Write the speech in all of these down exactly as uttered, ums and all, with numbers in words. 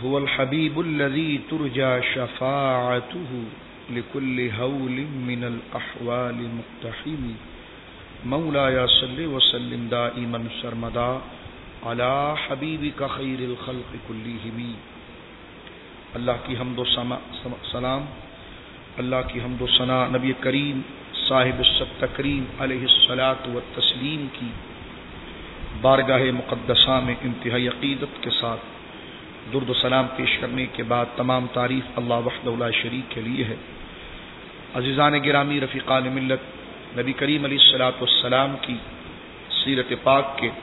هو الحبيب الذي ترجى شفاعته لكل هول من الأحوال مقتحم مولاي صل وسلم دائما سرمدا على حبيبك خير الخلق كلهم. اللہ کی حمد و سلام، اللہ کی حمد و ثنا نبی کریم صاحب السبت تکریم علیہ الصلاۃ والتسلیم کی بارگاہ مقدسہ میں انتہائی عقیدت کے ساتھ درد و سلام پیش کرنے کے بعد تمام تعریف اللہ وحدہ لا شریک کے لیے ہے. عزیزان گرامی، رفیقان ملت، نبی کریم علیہ الصلاۃ والسلام کی سیرت پاک کے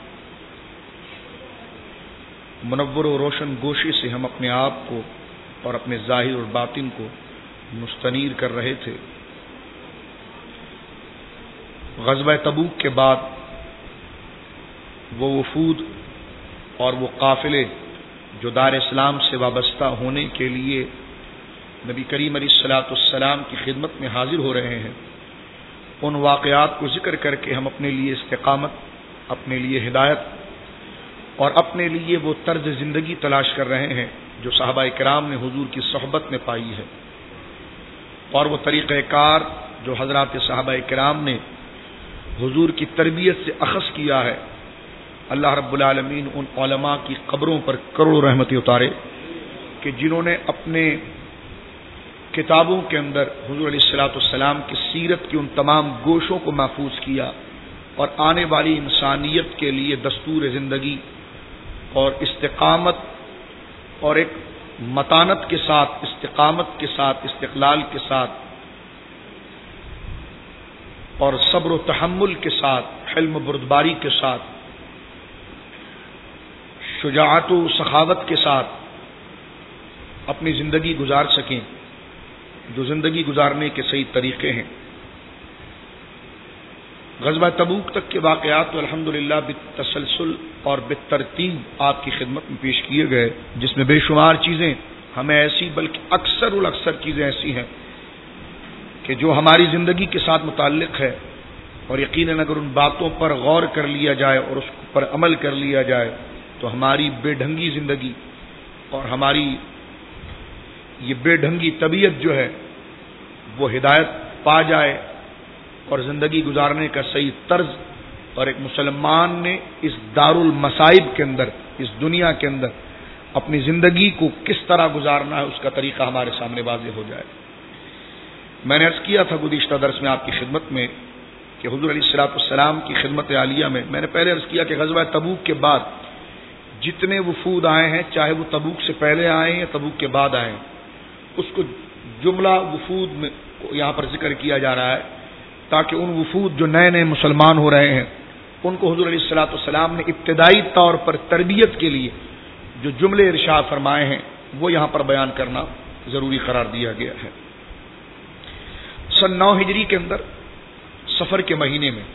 منور و روشن گوشے سے ہم اپنے آپ کو اور اپنے ظاہر اور باطن کو مستنیر کر رہے تھے. غزوہ تبوک کے بعد وہ وفود اور وہ قافلے جو دار اسلام سے وابستہ ہونے کے لیے نبی کریم علیہ الصلاۃ والسلام کی خدمت میں حاضر ہو رہے ہیں، ان واقعات کو ذکر کر کے ہم اپنے لیے استقامت، اپنے لیے ہدایت اور اپنے لیے وہ طرز زندگی تلاش کر رہے ہیں جو صحابہ کرام نے حضور کی صحبت میں پائی ہے، اور وہ طریقہ کار جو حضرات صحابہ کرام نے حضور کی تربیت سے اخذ کیا ہے. اللہ رب العالمین ان علماء کی قبروں پر کروڑوں رحمتیں اتارے کہ جنہوں نے اپنے کتابوں کے اندر حضور علیہ الصلاۃ والسلام کی سیرت کی ان تمام گوشوں کو محفوظ کیا اور آنے والی انسانیت کے لیے دستور زندگی اور استقامت اور ایک متانت کے ساتھ، استقامت کے ساتھ، استقلال کے ساتھ اور صبر و تحمل کے ساتھ، حلم و بردباری کے ساتھ، شجاعت و سخاوت کے ساتھ اپنی زندگی گزار سکیں، جو زندگی گزارنے کے صحیح طریقے ہیں. غزوہ تبوک تک کے واقعات تو الحمدللہ بالتسلسل اور بالترتیب آپ کی خدمت میں پیش کیے گئے، جس میں بے شمار چیزیں ہمیں ایسی بلکہ اکثر الاکثر چیزیں ایسی ہیں کہ جو ہماری زندگی کے ساتھ متعلق ہے، اور یقیناً اگر ان باتوں پر غور کر لیا جائے اور اس پر عمل کر لیا جائے تو ہماری بے ڈھنگی زندگی اور ہماری یہ بے ڈھنگی طبیعت جو ہے وہ ہدایت پا جائے اور زندگی گزارنے کا صحیح طرز اور ایک مسلمان نے اس دار المصائب کے اندر، اس دنیا کے اندر اپنی زندگی کو کس طرح گزارنا ہے اس کا طریقہ ہمارے سامنے واضح ہو جائے. میں نے عرض کیا تھا گزشتہ درس میں آپ کی خدمت میں کہ حضور علیہ الصلوۃ والسلام کی خدمت عالیہ میں میں نے پہلے عرض کیا کہ غزوہ تبوک کے بعد جتنے وفود آئے ہیں، چاہے وہ تبوک سے پہلے آئے ہیں یا تبوک کے بعد آئے ہیں، اس کو جملہ وفود میں یہاں پر ذکر کیا جا رہا ہے تاکہ ان وفود جو نئے نئے مسلمان ہو رہے ہیں ان کو حضور علیہ الصلوۃ والسلام نے ابتدائی طور پر تربیت کے لیے جو جملے ارشاد فرمائے ہیں وہ یہاں پر بیان کرنا ضروری قرار دیا گیا ہے. سن نو ہجری کے اندر سفر کے مہینے میں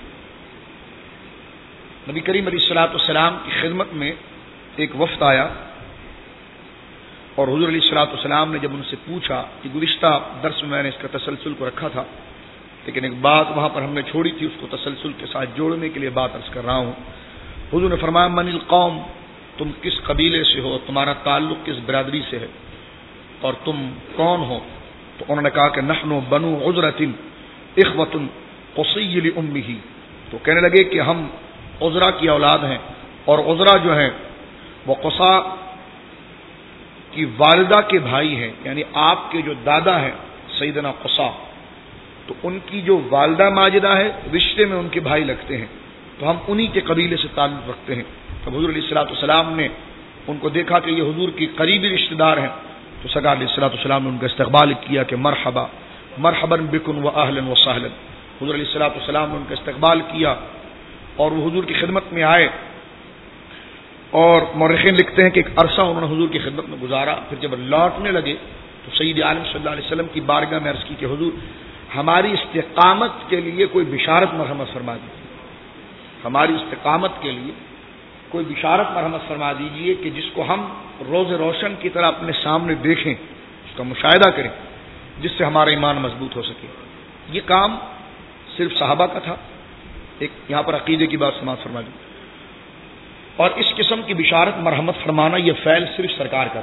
نبی کریم علیہ الصلوۃ والسلام کی خدمت میں ایک وفد آیا، اور حضور علیہ الصلوۃ والسلام نے جب ان سے پوچھا کہ گزشتہ درس میں میں نے اس کا تسلسل کو رکھا تھا لیکن ایک بات وہاں پر ہم نے چھوڑی تھی، اس کو تسلسل کے ساتھ جوڑنے کے لیے بات عرض کر رہا ہوں. حضور نے فرمایا من القوم، تم کس قبیلے سے ہو، تمہارا تعلق کس برادری سے ہے اور تم کون ہو؟ تو انہوں نے کہا کہ نحن بنو عذرۃ اخوۃ قصی لامہ، تو کہنے لگے کہ ہم عذرا کی اولاد ہیں، اور عذرا جو ہیں وہ قصا کی والدہ کے بھائی ہیں، یعنی آپ کے جو دادا ہیں سیدنا قصا، تو ان کی جو والدہ ماجدہ ہے رشتے میں ان کے بھائی لگتے ہیں، تو ہم انہی کے قبیلے سے تعلق رکھتے ہیں. تو حضور علیہ الصلوۃ والسلام نے ان کو دیکھا کہ یہ حضور کی قریبی رشتہ دار ہیں، تو سرکار علیہ الصلوۃ والسلام نے ان کا استقبال کیا کہ مرحبا مرحبا بکم و اہلا و سہلا. حضور علیہ الصلوۃ والسلام نے ان کا استقبال کیا اور وہ حضور کی خدمت میں آئے، اور مورخین لکھتے ہیں کہ ایک عرصہ انہوں نے حضور کی خدمت میں گزارا. پھر جب لوٹنے لگے تو سید عالم صلی اللہ علیہ وسلم کی بارگاہ میں عرض کی کہ حضور ہماری استقامت کے لیے کوئی بشارت مرحمت فرما دیجیے، ہماری استقامت کے لیے کوئی بشارت مرحمت فرما دیجیے کہ جس کو ہم روز روشن کی طرح اپنے سامنے دیکھیں، اس کا مشاہدہ کریں، جس سے ہمارا ایمان مضبوط ہو سکے. یہ کام صرف صحابہ کا تھا. ایک یہاں پر عقیدے کی بات سماعت فرما دی، اور اس قسم کی بشارت مرحمت فرمانا یہ فعل صرف سرکار کا تھا.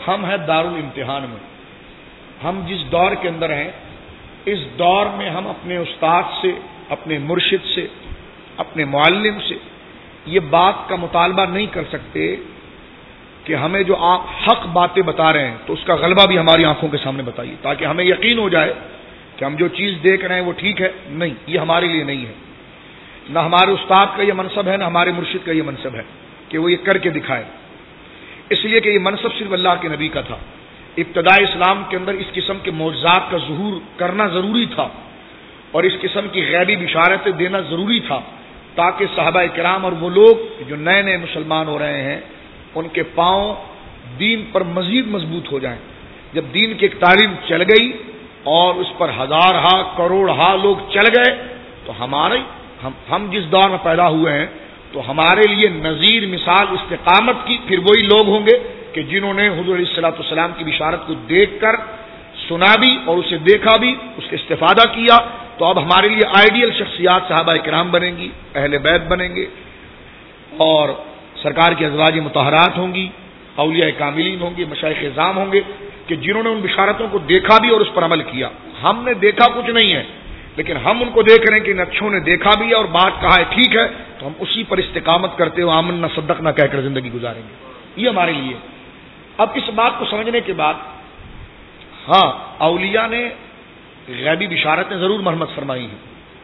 ہم ہیں دارالامتحان میں. ہم جس دور کے اندر ہیں اس دور میں ہم اپنے استاد سے، اپنے مرشد سے، اپنے معلم سے یہ بات کا مطالبہ نہیں کر سکتے کہ ہمیں جو آپ حق باتیں بتا رہے ہیں تو اس کا غلبہ بھی ہماری آنکھوں کے سامنے بتائیے، تاکہ ہمیں یقین ہو جائے کہ ہم جو چیز دیکھ رہے ہیں وہ ٹھیک ہے. نہیں، یہ ہمارے لیے نہیں ہے. نہ ہمارے استاد کا یہ منصب ہے، نہ ہمارے مرشد کا یہ منصب ہے کہ وہ یہ کر کے دکھائے. اس لیے کہ یہ منصب صرف اللہ کے نبی کا تھا. ابتدائی اسلام کے اندر اس قسم کے معجزات کا ظہور کرنا ضروری تھا اور اس قسم کی غیبی بشارتیں دینا ضروری تھا، تاکہ صحابہ کرام اور وہ لوگ جو نئے نئے مسلمان ہو رہے ہیں ان کے پاؤں دین پر مزید مضبوط ہو جائیں. جب دین کی ایک تعلیم چل گئی اور اس پر ہزار ہا کروڑ ہا لوگ چل گئے تو ہمارے ہم, ہم جس دور میں پیدا ہوئے ہیں تو ہمارے لیے نظیر مثال استقامت کی پھر وہی لوگ ہوں گے کہ جنہوں نے حضور علیہ الصلوۃ والسلام کی بشارت کو دیکھ کر سنا بھی اور اسے دیکھا بھی، اس کا استفادہ کیا. تو اب ہمارے لیے آئیڈیل شخصیات صحابہ کرام بنیں گی، اہل بیت بنیں گے اور سرکار کی ازواج مطہرات ہوں گی، اولیاء کاملین ہوں گے، مشائخ اعظام ہوں گے کہ جنہوں نے ان بشارتوں کو دیکھا بھی اور اس پر عمل کیا. ہم نے دیکھا کچھ نہیں ہے، لیکن ہم ان کو دیکھ رہے ہیں کہ ان اچھوں نے دیکھا بھی اور بات کہا ہے ٹھیک ہے، تو ہم اسی پر استقامت کرتے ہوئے آمنا صدقنا کہہ کر زندگی گزاریں گے. یہ ہمارے لیے. اب اس بات کو سمجھنے کے بعد ہاں اولیاء نے غیبی بشارتیں ضرور مرحمت فرمائی ہیں،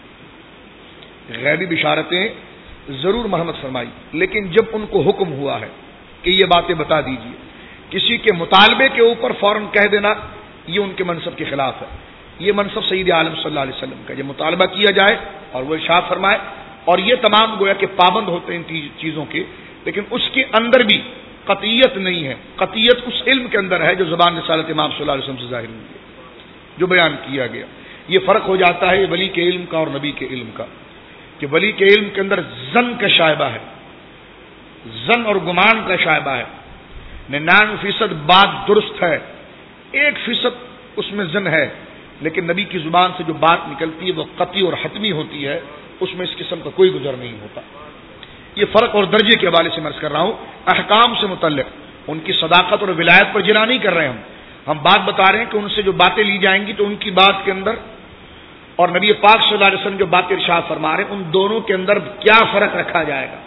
غیبی بشارتیں ضرور مرحمت فرمائی، لیکن جب ان کو حکم ہوا ہے کہ یہ باتیں بتا دیجیے، کسی کے مطالبے کے اوپر فوراً کہہ دینا یہ ان کے منصب کے خلاف ہے. یہ منصب سید عالم صلی اللہ علیہ وسلم کا، یہ مطالبہ کیا جائے اور وہ ارشاد فرمائے، اور یہ تمام گویا کہ پابند ہوتے ہیں ان چیزوں کے، لیکن اس کے اندر بھی قطعیت نہیں ہے. قطعیت اس علم کے اندر ہے جو زبان رسالت امام صلی اللہ علیہ وسلم سے ظاہر ہوئی ہے، جو بیان کیا گیا. یہ فرق ہو جاتا ہے ولی کے علم کا اور نبی کے علم کا، کہ ولی کے علم کے اندر ظن کا شائبہ ہے، ظن اور گمان کا شائبہ ہے. ننانوے فیصد بات درست ہے، ایک فیصد اس میں ظن ہے، لیکن نبی کی زبان سے جو بات نکلتی ہے وہ قطعی اور حتمی ہوتی ہے، اس میں اس قسم کا کوئی گزر نہیں ہوتا. یہ فرق اور درجے کے حوالے سے میں عرض کر رہا ہوں. احکام سے متعلق ان کی صداقت اور ولایت پر جرا نہیں کر رہے ہم ہم بات بتا رہے ہیں کہ ان سے جو باتیں لی جائیں گی تو ان کی بات کے اندر اور نبی پاک صلی اللہ علیہ وسلم جو باتیں ارشاد فرما رہے ہیں ان دونوں کے اندر کیا فرق رکھا جائے گا،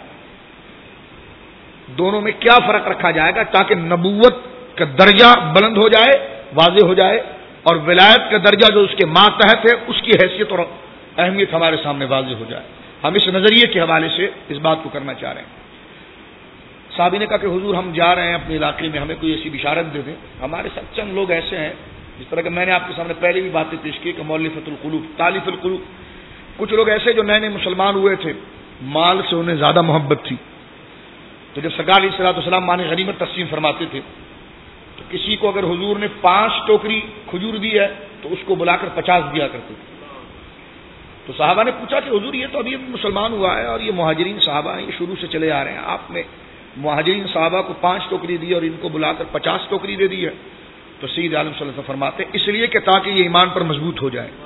دونوں میں کیا فرق رکھا جائے گا تاکہ نبوت کا درجہ بلند ہو جائے، واضح ہو جائے، اور ولایت کا درجہ جو اس کے ماتحت ہے اس کی حیثیت اور اہمیت ہمارے سامنے واضح ہو جائے. ہم اس نظریے کے حوالے سے اس بات کو کرنا چاہ رہے ہیں. صحابی نے کہا کہ حضور ہم جا رہے ہیں اپنے علاقے میں، ہمیں کوئی ایسی بشارت دے دیں. ہمارے ساتھ چند لوگ ایسے ہیں جس طرح کہ میں نے آپ کے سامنے پہلے بھی باتیں پیش کی کہ مؤلفۃ القلوب، تالیف القلوب، کچھ لوگ ایسے جو نئے نئے مسلمان ہوئے تھے، مال سے انہیں زیادہ محبت تھی، تو جب سرکار علیہ الصلوۃ والسلام مال غنیمت تقسیم فرماتے تھے تو کسی کو اگر حضور نے پانچ ٹوکری کھجور دی ہے تو اس کو بلا کر پچاس دیا کرتے تھے. تو صحابہ نے پوچھا کہ حضور یہ تو ابھی مسلمان ہوا ہے اور یہ مہاجرین صحابہ ہیں، یہ شروع سے چلے آ رہے ہیں، آپ نے مہاجرین صحابہ کو پانچ ٹوکری دی اور ان کو بلا کر پچاس ٹوکری دے دی ہے. تو سید عالم صلی اللہ علیہ وسلم فرماتے ہیں اس لیے کہ تاکہ یہ ایمان پر مضبوط ہو جائے،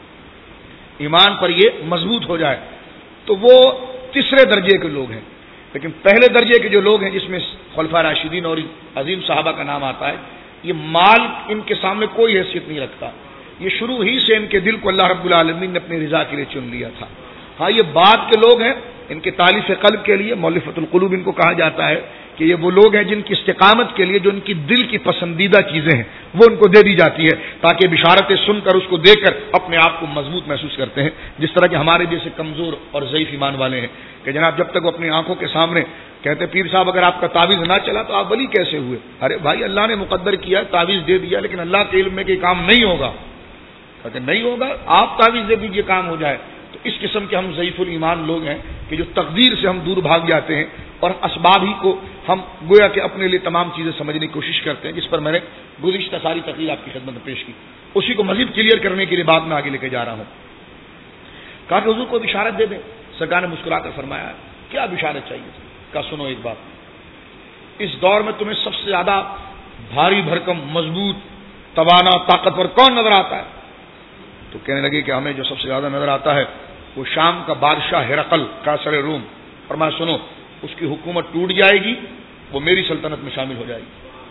ایمان پر یہ مضبوط ہو جائے. تو وہ تیسرے درجے کے لوگ ہیں. لیکن پہلے درجے کے جو لوگ ہیں جس میں خلفاء راشدین اور عظیم صحابہ کا نام آتا ہے، یہ مال ان کے سامنے کوئی حیثیت نہیں رکھتا. یہ شروع ہی سے ان کے دل کو اللہ رب العالمین نے اپنی رضا کے لیے چن لیا تھا. ہاں یہ بعد کے لوگ ہیں، ان کے تالیف قلب کے لیے مؤلفۃ القلوب ان کو کہا جاتا ہے کہ یہ وہ لوگ ہیں جن کی استقامت کے لیے جو ان کی دل کی پسندیدہ چیزیں ہیں وہ ان کو دے دی جاتی ہے تاکہ بشارتیں سن کر اس کو دیکھ کر اپنے آپ کو مضبوط محسوس کرتے ہیں. جس طرح کہ ہمارے جیسے کمزور اور ضعیف ایمان والے ہیں کہ جناب جب تک وہ اپنی آنکھوں کے سامنے کہتے پیر صاحب اگر آپ کا تعویذ نہ چلا تو آپ ولی کیسے ہوئے؟ ارے بھائی اللہ نے مقدر کیا، تعویذ دے دیا، لیکن اللہ کے علم میں کہ کام نہیں ہوگا، کہتے نہیں ہوگا، آپ تعویذ دے دیجیے کام ہو جائے. تو اس قسم کے ہم ضعیف الایمان لوگ ہیں کہ جو تقدیر سے ہم دور بھاگ جاتے ہیں اور اسباب ہی کو ہم گویا کہ اپنے لیے تمام چیزیں سمجھنے کی کوشش کرتے ہیں، جس پر میں نے گزشتہ ساری تقریر آپ کی خدمت میں پیش کی. اسی کو مزید کلیئر کرنے کے لیے بعد میں آگے لے کے جا رہا ہوں. کہا کہ حضور کو بشارت دے دیں. سرکار نے مسکرا کر فرمایا کیا بشارت چاہیے؟ کہا سنو ایک بات، اس دور میں تمہیں سب سے زیادہ بھاری بھرکم مضبوط توانا طاقتور کون نظر آتا ہے؟ تو کہنے لگے کہ ہمیں جو سب سے زیادہ نظر آتا ہے وہ شام کا بادشاہ ہرقل قیصر روم. فرمایا سنو، اس کی حکومت ٹوٹ جائے گی، وہ میری سلطنت میں شامل ہو جائے گی.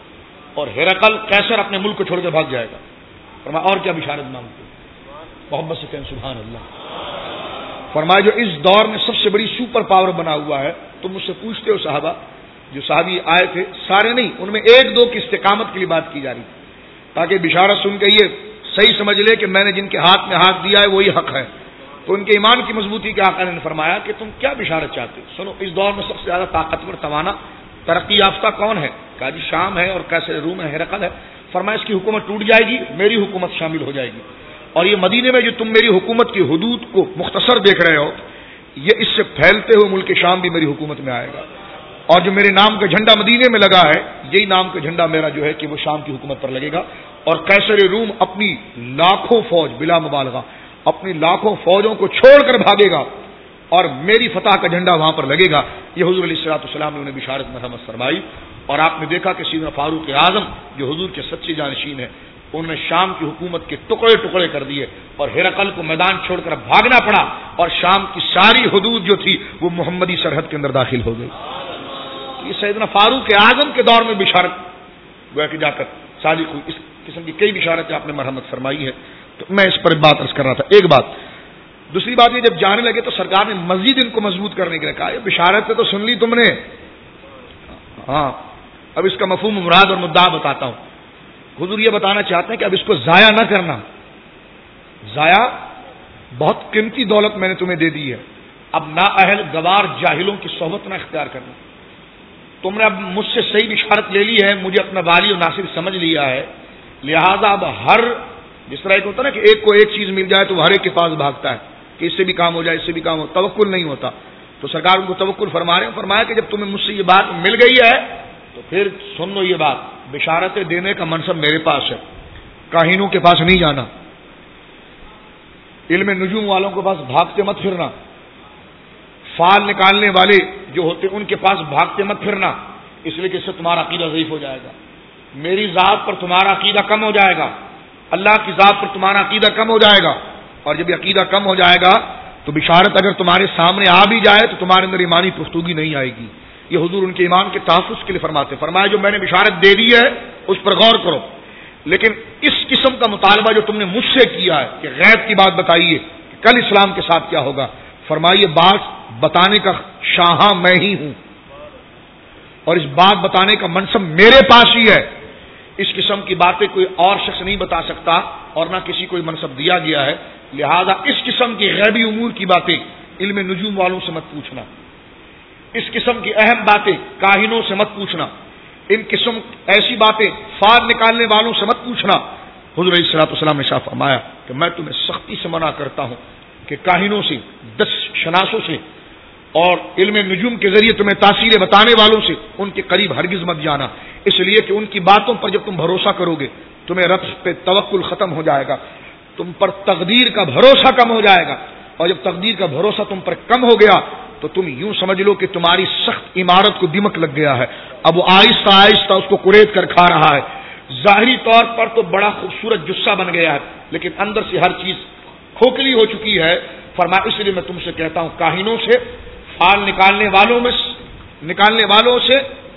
اور ہرقل قیصر اپنے ملک کو چھوڑ کے بھاگ جائے گا. فرمایا اور کیا بشارت مانگتے؟ محبت سے کہیں سبحان اللہ. فرمایا جو اس دور میں سب سے بڑی سپر پاور بنا ہوا ہے، تم مجھ سے پوچھتے ہو صحابہ، جو صحابی آئے تھے سارے نہیں، ان میں ایک دو کی استقامت کے لیے بات کی جا رہی تاکہ بشارت سن کے یہ صحیح سمجھ لے کہ میں نے جن کے ہاتھ میں ہاتھ دیا ہے وہی حق ہے. تو ان کے ایمان کی مضبوطی کے آقا نے فرمایا کہ تم کیا بشارت چاہتے؟ سنو، اس دور میں سب سے زیادہ طاقتور، توانا، ترقی یافتہ کون ہے؟ کہا جی شام ہے اور کیسے روم ہے، ہرقل ہے. فرمایا اس کی حکومت ٹوٹ جائے گی، میری حکومت شامل ہو جائے گی. اور یہ مدینے میں جو تم میری حکومت کی حدود کو مختصر دیکھ رہے ہو، یہ اس سے پھیلتے ہوئے ملک شام بھی میری حکومت میں آئے گا. اور جو میرے نام کا جھنڈا مدینے میں لگا ہے، یہی نام کا جھنڈا میرا جو ہے کہ وہ شام کی حکومت پر لگے گا. اور قیصر روم اپنی لاکھوں فوج، بلا مبالغہ اپنی لاکھوں فوجوں کو چھوڑ کر بھاگے گا اور میری فتح کا جھنڈا وہاں پر لگے گا. یہ حضور علیہ الصلوۃ والسلام نے انہیں بشارت مرحمت فرمائی. اور آپ نے دیکھا کہ سیدنا فاروق اعظم جو حضور کے سچے جانشین ہیں، انہوں نے شام کی حکومت کے ٹکڑے ٹکڑے کر دیے اور ہرقل کو میدان چھوڑ کر بھاگنا پڑا، اور شام کی ساری حدود جو تھی وہ محمدی سرحد کے اندر داخل ہو گئی. یہ سیدنا فاروق اعظم کے دور میں بشارت گویا کہ جا کر صادق ہوئی. اس قسم کی کئی بشارتیں آپ نے مرحمت فرمائی ہے. تو میں اس پر بات عرض کر رہا تھا. ایک بات. دوسری بات یہ، جب جانے لگے تو سرکار نے مزید ان کو مضبوط کرنے کے لیے کہا، یہ بشارتیں تو سن لی تم نے، ہاں اب اس کا مفہوم مراد اور مدعا بتاتا ہوں. حضور یہ بتانا چاہتے ہیں کہ اب اس کو ضائع نہ کرنا. ضائع بہت قیمتی دولت میں نے تمہیں دے دی ہے، اب نااہل گوار جاہلوں کی صحبت نہ اختیار کرنا. تم نے اب مجھ سے صحیح بشارت لے لی ہے، مجھے اپنا والی اور ناصر سمجھ لیا ہے، لہذا اب ہر جس طرح ایک ہوتا نا کہ ایک کو ایک چیز مل جائے تو وہ ہر ایک کے پاس بھاگتا ہے کہ اس سے بھی کام ہو جائے، اس سے بھی کام ہو، توکل نہیں ہوتا. تو سرکار ان کو توکل فرما رہے ہیں. فرمایا کہ جب تمہیں مجھ سے یہ بات مل گئی ہے تو پھر سن لو یہ بات، بشارتیں دینے کا منصب میرے پاس ہے، کاہنوں کے پاس نہیں جانا، علم نجوم والوں کے پاس بھاگتے مت پھرنا، فال نکالنے والے جو ہوتے ان کے پاس بھاگتے مت پھرنا، اس لیے کہ اس سے تمہارا عقیدہ ضعیف ہو جائے گا، میری ذات پر تمہارا عقیدہ کم ہو جائے گا، اللہ کی ذات پر تمہارا عقیدہ کم ہو جائے گا. اور جب یہ عقیدہ کم ہو جائے گا تو بشارت اگر تمہارے سامنے آ بھی جائے تو تمہارے اندر ایمانی پختگی نہیں آئے گی. یہ حضور ان کے ایمان کے تحفظ کے لیے فرماتے. فرمایا جو میں نے بشارت دے دی ہے اس پر غور کرو، لیکن اس قسم کا مطالبہ جو تم نے مجھ سے کیا ہے کہ غیب کی بات بتائیے کہ کل اسلام کے ساتھ کیا ہوگا، فرمائیے بات بتانے کا شاہاں میں ہی ہوں اور اس بات بتانے کا منصب میرے پاس ہی ہے. اس قسم کی باتیں کوئی اور شخص نہیں بتا سکتا اور نہ کسی کو منصب دیا گیا ہے. لہذا اس قسم کی غیبی امور کی باتیں علم نجوم والوں سے مت پوچھنا، اس قسم کی اہم باتیں کاہنوں سے مت پوچھنا، ان قسم ایسی باتیں فال نکالنے والوں سے مت پوچھنا. حضور علیہ الصلوۃ والسلام نے شاہ فرمایا کہ میں تمہیں سختی سے منع کرتا ہوں کہ کاہنوں سے، دس شناسوں سے اور علم نجوم کے ذریعے تمہیں تاثیریں بتانے والوں سے ان کے قریب ہرگز مت جانا، اس لیے کہ ان کی باتوں پر جب تم بھروسہ کرو گے تمہیں رب پہ توکل ختم ہو جائے گا، تم پر تقدیر کا بھروسہ کم ہو جائے گا، اور جب تقدیر کا بھروسہ تم پر کم ہو گیا تو تم یوں سمجھ لو کہ تمہاری سخت عمارت کو دمک لگ گیا ہے، اب وہ آہستہ آہستہ اس کو کرید کر کھا رہا ہے. ظاہری طور پر تو بڑا خوبصورت جثہ بن گیا ہے لیکن اندر سے ہر چیز کھوکھلی ہو چکی ہے. فرمایا اس لیے میں تم سے کہتا ہوں کاہنوں سے، فال نکالنے والوں میں نکالنے والوں سے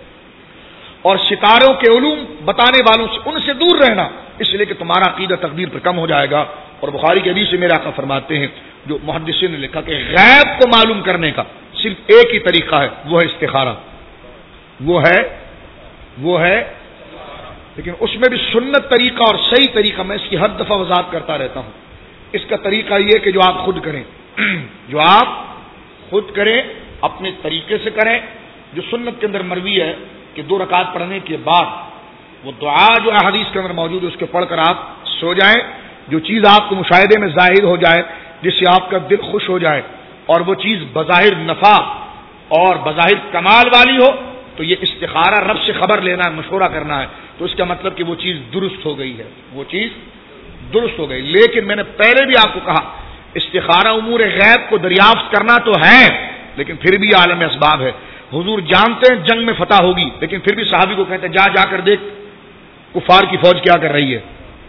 اور ستاروں کے علوم بتانے والوں سے، ان سے دور رہنا، اس لیے کہ تمہارا عقیدہ تقدیر پر کم ہو جائے گا. اور بخاری کے حدیث سے میرے آقا فرماتے ہیں، جو محدثین نے لکھا کہ غیب کو معلوم کرنے کا صرف ایک ہی طریقہ ہے، وہ ہے استخارہ، وہ ہے وہ ہے لیکن اس میں بھی سنت طریقہ اور صحیح طریقہ، میں اس کی ہر دفعہ وضاحت کرتا رہتا ہوں. اس کا طریقہ یہ کہ جو آپ خود کریں جو آپ خود کریں اپنے طریقے سے کریں، جو سنت کے اندر مروی ہے کہ دو رکعت پڑھنے کے بعد وہ دعا جو حدیث کے اندر موجود ہے اس کو پڑھ کر آپ سو جائیں. جو چیز آپ کو مشاہدے میں ظاہر ہو جائے، جس سے آپ کا دل خوش ہو جائے اور وہ چیز بظاہر نفع اور بظاہر کمال والی ہو، تو یہ استخارہ رب سے خبر لینا ہے، مشورہ کرنا ہے، تو اس کا مطلب کہ وہ چیز درست ہو گئی ہے، وہ چیز درست ہو گئی. لیکن میں نے پہلے بھی آپ کو کہا استخارہ امور غیب کو دریافت کرنا تو ہے لیکن پھر بھی عالم اسباب ہے. حضور جانتے ہیں جنگ میں فتح ہوگی لیکن پھر بھی صحابی کو کہتے ہیں جا جا کر دیکھ کفار کی فوج کیا کر رہی ہے،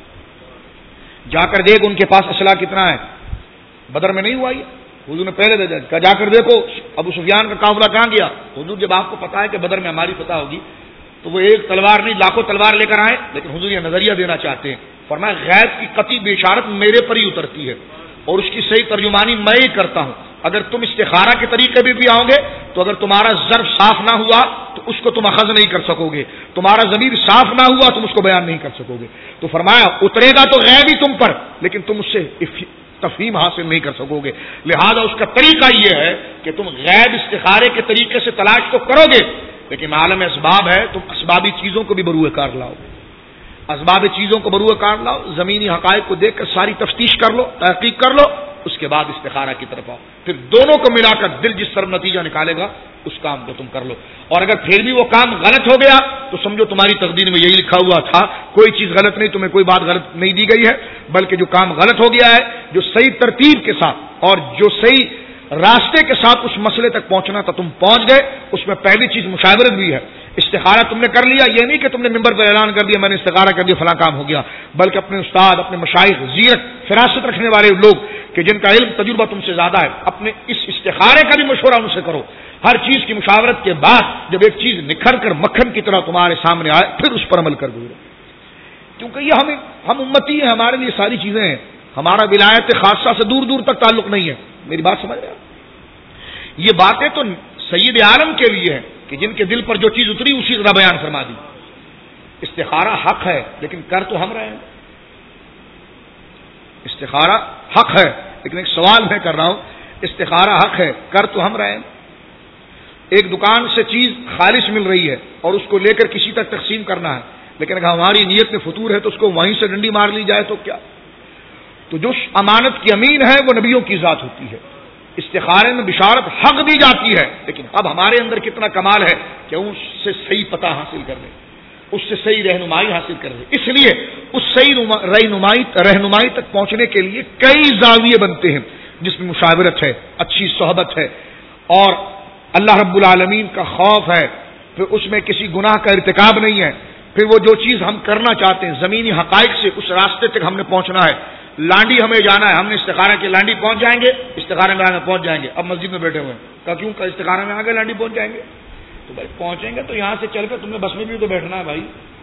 جا کر دیکھ ان کے پاس اسلحہ کتنا ہے. بدر میں نہیں ہوا یہ، حضور نے پہلے دے دیا جا کر دیکھو ابو سفیان کا قافلہ کہاں گیا. حضور جب آپ کو پتا ہے کہ بدر میں ہماری فتح ہوگی تو وہ ایک تلوار نہیں لاکھوں تلوار لے کر آئے، لیکن حضور یہ نظریہ دینا چاہتے ہیں، فرمایا غیب کی قطعی بشارت میرے پر ہی اترتی ہے اور اس کی صحیح ترجمانی میں ہی کرتا ہوں۔ اگر تم استخارہ کے طریقے بھی بھی آؤ گے تو اگر تمہارا ظرف صاف نہ ہوا تو اس کو تم اخذ نہیں کر سکو گے، تمہارا ضمیر صاف نہ ہوا تم اس کو بیان نہیں کر سکو گے۔ تو فرمایا اترے گا تو غیب ہی تم پر، لیکن تم اس سے تفہیم حاصل نہیں کر سکو گے، لہذا اس کا طریقہ یہ ہے کہ تم غیب استخارے کے طریقے سے تلاش تو کرو گے، لیکن عالم اسباب ہے، تم اسبابی چیزوں کو بھی بروئے کار لاؤ، اسباب چیزوں کو بروئے کار لاؤ، زمینی حقائق کو دیکھ کر ساری تفتیش کر لو، تحقیق کر لو، اس کے بعد استخارہ کی طرف آؤ، پھر دونوں کو ملا کر دل جس طرف نتیجہ نکالے گا اس کام کو تم کر لو، اور اگر پھر بھی وہ کام غلط ہو گیا تو سمجھو تمہاری تقدیر میں یہی لکھا ہوا تھا، کوئی چیز غلط نہیں، تمہیں کوئی بات غلط نہیں دی گئی ہے، بلکہ جو کام غلط ہو گیا ہے، جو صحیح ترتیب کے ساتھ اور جو صحیح راستے کے ساتھ اس مسئلے تک پہنچنا تھا تم پہنچ گئے، اس میں پہلی چیز مشاورت بھی ہے۔ استخارہ تم نے کر لیا، یہ نہیں کہ تم نے ممبر پر اعلان کر دیا میں نے استخارہ کر دیا فلاں کام ہو گیا، بلکہ اپنے استاد، اپنے مشائخ، زیرت، فراست رکھنے والے لوگ کہ جن کا علم تجربہ تم سے زیادہ ہے، اپنے اس استخارے کا بھی مشورہ ان سے کرو۔ ہر چیز کی مشاورت کے بعد جب ایک چیز نکھر کر مکھن کی طرح تمہارے سامنے آئے پھر اس پر عمل کر گزرو، کیونکہ یہ ہمیں ہم امتی ہیں، ہمارے لیے ساری چیزیں ہیں، ہمارا ولایت خاصہ سے دور دور تک تعلق نہیں ہے۔ میری بات سمجھ رہے ہیں؟ یہ باتیں تو سید عالم کے لیے ہیں کہ جن کے دل پر جو چیز اتری اسی طرح بیان فرما دی۔ استخارہ حق ہے لیکن کر تو ہم رہے ہیں، استخارہ حق ہے لیکن ایک سوال میں کر رہا ہوں، استخارہ حق ہے کر تو ہم رہے ہیں۔ ایک دکان سے چیز خالص مل رہی ہے اور اس کو لے کر کسی تک تقسیم کرنا ہے، لیکن اگر ہماری نیت میں فطور ہے تو اس کو وہیں سے ڈنڈی مار لی جائے تو کیا؟ تو جو امانت کی امین ہے وہ نبیوں کی ذات ہوتی ہے۔ استخارے میں بشارت حق دی جاتی ہے، لیکن اب ہمارے اندر کتنا کمال ہے کہ اس سے صحیح پتہ حاصل کر لیں، اس سے صحیح رہنمائی حاصل کر لیں۔ اس لیے اس صحیح رہنمائی رہنمائی تک پہنچنے کے لیے کئی زاویے بنتے ہیں، جس میں مشاورت ہے، اچھی صحبت ہے، اور اللہ رب العالمین کا خوف ہے، پھر اس میں کسی گناہ کا ارتکاب نہیں ہے، پھر وہ جو چیز ہم کرنا چاہتے ہیں زمینی حقائق سے اس راستے تک ہم نے پہنچنا ہے۔ لانڈی ہمیں جانا ہے، ہم نے استخارہ کے لانڈی پہنچ جائیں گے، استخارے میں آگے پہنچ جائیں گے، اب مسجد میں بیٹھے ہوئے ہیں، کہا کیوں کہ استخارہ میں آگے لانڈی پہنچ جائیں گے، تو بھائی پہنچیں گے تو یہاں سے چل کے تم نے بس میں بھی تو بیٹھنا ہے بھائی،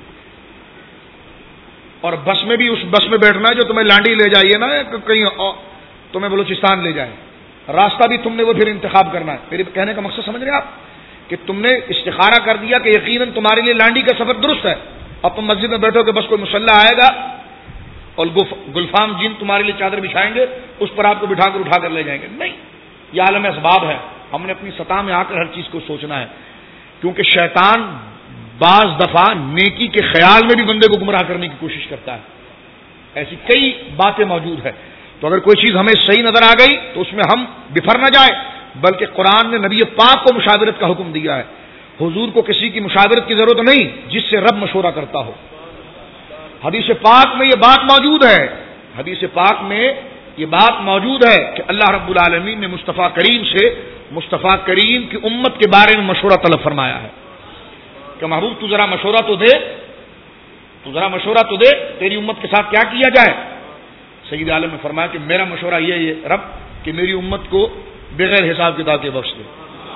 اور بس میں بھی اس بس میں بیٹھنا ہے جو تمہیں لانڈی لے جائیے نا کہیں تمہیں بلوچستان لے جائے، راستہ بھی تم نے وہ پھر انتخاب کرنا ہے۔ میرے کہنے کا مقصد سمجھ رہے ہیں آپ کہ تم نے استخارہ کر دیا کہ یقیناً تمہارے لیے لانڈی کا سفر درست ہے، اب تم مسجد میں بیٹھو کہ بس کوئی مسلح آئے گا اور گلفام جن تمہارے لیے چادر بچھائیں گے اس پر آپ کو بٹھا کر اٹھا کر لے جائیں گے، نہیں، یہ عالم اسباب ہے۔ ہم نے اپنی سطح میں آ کر ہر چیز کو سوچنا ہے، کیونکہ شیطان بعض دفعہ نیکی کے خیال میں بھی بندے کو گمراہ کرنے کی کوشش کرتا ہے، ایسی کئی باتیں موجود ہیں۔ تو اگر کوئی چیز ہمیں صحیح نظر آ گئی تو اس میں ہم بفر نہ جائیں، بلکہ قرآن نے نبی پاک کو مشاورت کا حکم دیا ہے، حضور کو کسی کی مشاورت کی ضرورت نہیں جس سے رب مشورہ کرتا ہو۔ حدیث پاک میں یہ بات موجود ہے، حدیث پاک میں یہ بات موجود ہے کہ اللہ رب العالمین نے مصطفیٰ کریم سے مصطفیٰ کریم کی امت کے بارے میں مشورہ طلب فرمایا ہے کہ محبوب تو ذرا مشورہ تو دے، تو ذرا مشورہ تو دے تیری امت کے ساتھ کیا کیا جائے۔ سید عالم نے فرمایا کہ میرا مشورہ یہ ہے رب کہ میری امت کو بغیر حساب کتاب کے بخش دے۔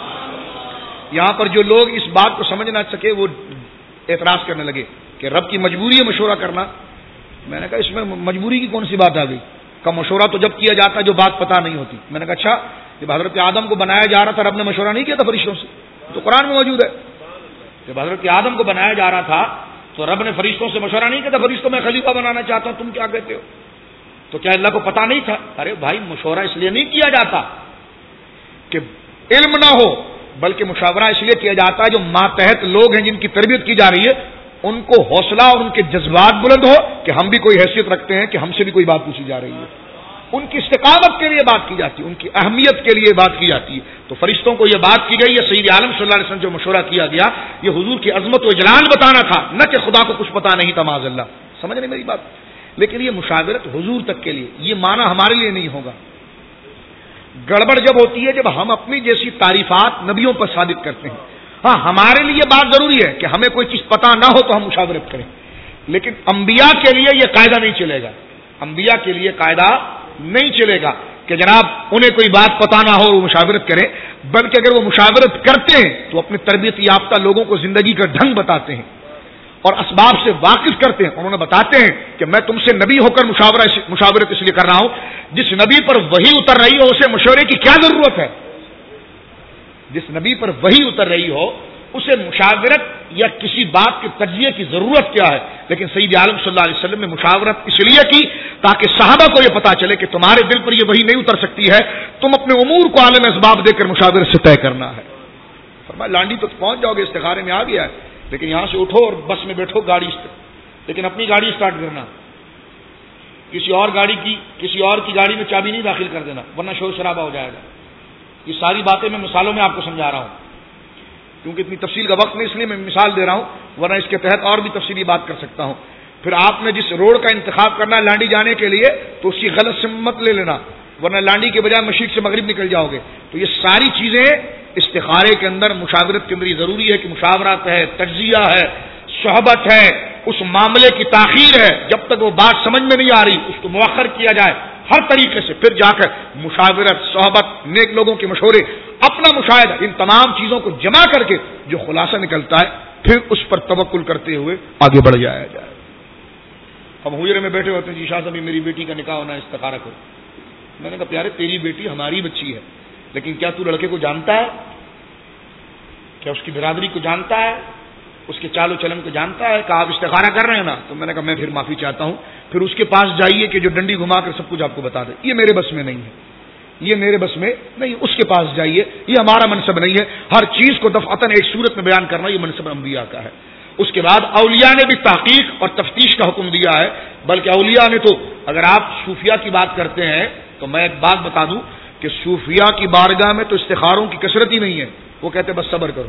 یہاں پر جو لوگ اس بات کو سمجھ نہ سکے وہ اعتراض کرنے لگے کہ رب کی مجبوری ہے مشورہ کرنا۔ میں نے کہا اس میں مجبوری کی کون سی بات آ گئی؟ کا مشورہ تو جب کیا جاتا ہے جو بات پتہ نہیں ہوتی۔ میں نے کہا اچھا جب حضرت آدم کو بنایا جا رہا تھا رب نے مشورہ نہیں کیا تھا فرشتوں سے؟ تو قرآن میں موجود ہے، جب حضرت آدم کو بنایا جا رہا تھا تو رب نے فرشتوں سے مشورہ نہیں کیا تھا فرشتوں میں خلیفہ بنانا چاہتا ہوں تم کیا کہتے ہو؟ تو کیا اللہ کو پتہ نہیں تھا؟ ارے بھائی مشورہ اس لیے نہیں کیا جاتا کہ علم نہ ہو، بلکہ مشاورہ اس لیے کیا جاتا ہے جو ماتحت لوگ ہیں جن کی تربیت کی جا رہی ہے ان کو حوصلہ اور ان کے جذبات بلند ہو کہ ہم بھی کوئی حیثیت رکھتے ہیں کہ ہم سے بھی کوئی بات پوچھی جا رہی ہے، ان کی استقامت کے لیے بات کی جاتی ہے، ان کی اہمیت کے لیے بات کی جاتی ہے۔ تو فرشتوں کو یہ بات کی گئی ہے، سید عالم صلی اللہ علیہ وسلم جو مشورہ کیا گیا یہ حضور کی عظمت و اجلال بتانا تھا، نہ کہ خدا کو کچھ پتا نہیں تھا معاذ اللہ۔ سمجھ رہے میری بات؟ لیکن یہ مشاورت حضور تک کے لیے، یہ معنی ہمارے لیے نہیں ہوگا۔ گڑبڑ جب ہوتی ہے جب ہم اپنی جیسی تعریفات نبیوں پر ثابت کرتے ہیں۔ ہاں ہمارے لیے بات ضروری ہے کہ ہمیں کوئی چیز پتہ نہ ہو تو ہم مشاورت کریں، لیکن انبیاء کے لیے یہ قاعدہ نہیں چلے گا، انبیاء کے لیے قاعدہ نہیں چلے گا کہ جناب انہیں کوئی بات پتہ نہ ہو وہ مشاورت کریں، بلکہ اگر وہ مشاورت کرتے ہیں تو اپنے تربیت یافتہ لوگوں کو زندگی کا ڈھنگ بتاتے ہیں اور اسباب سے واقف کرتے ہیں. انہوں نے بتاتے ہیں کہ میں تم سے نبی ہو کر مشاورہ مشاورت اس لیے کر رہا ہوں, جس نبی پر وحی اتر رہی ہو اسے مشورے کی کیا ضرورت ہے. جس نبی پر وحی اتر رہی ہو اسے مشاورت یا کسی بات کے تجزیے کی ضرورت کیا ہے. لیکن سید عالم صلی اللہ علیہ وسلم نے مشاورت اس لیے کی تاکہ صحابہ کو یہ پتا چلے کہ تمہارے دل پر یہ وحی نہیں اتر سکتی ہے, تم اپنے امور کو عالم اسباب دے کر مشاورت سے طے کرنا ہے. فرمایا لانڈی تو پہنچ جاؤ گے, استخارے میں آ گیا ہے, لیکن یہاں سے اٹھو اور بس میں بیٹھو گاڑی, لیکن اپنی گاڑی اسٹارٹ کرنا, کسی اور گاڑی کی کسی اور کی گاڑی میں چابی نہیں داخل کر دینا ورنہ شور شرابہ ہو جائے گا. یہ ساری باتیں میں مثالوں میں آپ کو سمجھا رہا ہوں کیونکہ اتنی تفصیل کا وقت نہیں, اس لیے میں مثال دے رہا ہوں, ورنہ اس کے تحت اور بھی تفصیلی بات کر سکتا ہوں. پھر آپ نے جس روڈ کا انتخاب کرنا ہے لانڈی جانے کے لیے تو اس کی غلط سمت لے لینا, ورنہ لانڈی کے بجائے مشرق سے مغرب نکل جاؤ گے. تو یہ ساری چیزیں استخارے کے اندر مشاورت کے اندر یہ ضروری ہے کہ مشاورت ہے, تجزیہ ہے, صحبت ہے, اس معاملے کی تاخیر ہے, جب تک وہ بات سمجھ میں نہیں آ رہی اس کو مؤخر کیا جائے ہر طریقے سے, پھر جا کر مشاورت, صحبت, نیک لوگوں کے مشورے, اپنا مشاہدہ, ان تمام چیزوں کو جمع کر کے جو خلاصہ نکلتا ہے پھر اس پر توکل کرتے ہوئے آگے بڑھ جایا جائے. ہم حجرے میں بیٹھے ہوتے ہیں, جی شاہ صاحب میری بیٹی کا نکاح ہونا ہے, استخارہ کرو. میں نے کہا پیارے تیری بیٹی ہماری بچی ہے, لیکن کیا تو لڑکے کو جانتا ہے, کیا اس کی برادری کو جانتا ہے, اس کے چال و چلن کو جانتا ہے؟ کہ آپ استخارہ کر رہے ہیں نا. تو میں نے کہا میں پھر معافی چاہتا ہوں, پھر اس کے پاس جائیے کہ جو ڈنڈی گھما کر سب کچھ آپ کو بتا دے. یہ میرے بس میں نہیں ہے, یہ میرے بس میں نہیں, اس کے پاس جائیے, یہ ہمارا منصب نہیں ہے. ہر چیز کو دفعتاً ایک صورت میں بیان کرنا یہ منصب انبیاء کا ہے. اس کے بعد اولیاء نے بھی تحقیق اور تفتیش کا حکم دیا ہے, بلکہ اولیاء نے تو, اگر آپ صوفیاء کی بات کرتے ہیں تو میں ایک بات بتا دوں کہ صوفیاء کی بارگاہ میں تو استخاروں کی کثرت ہی نہیں ہے. وہ کہتے بس صبر کرو,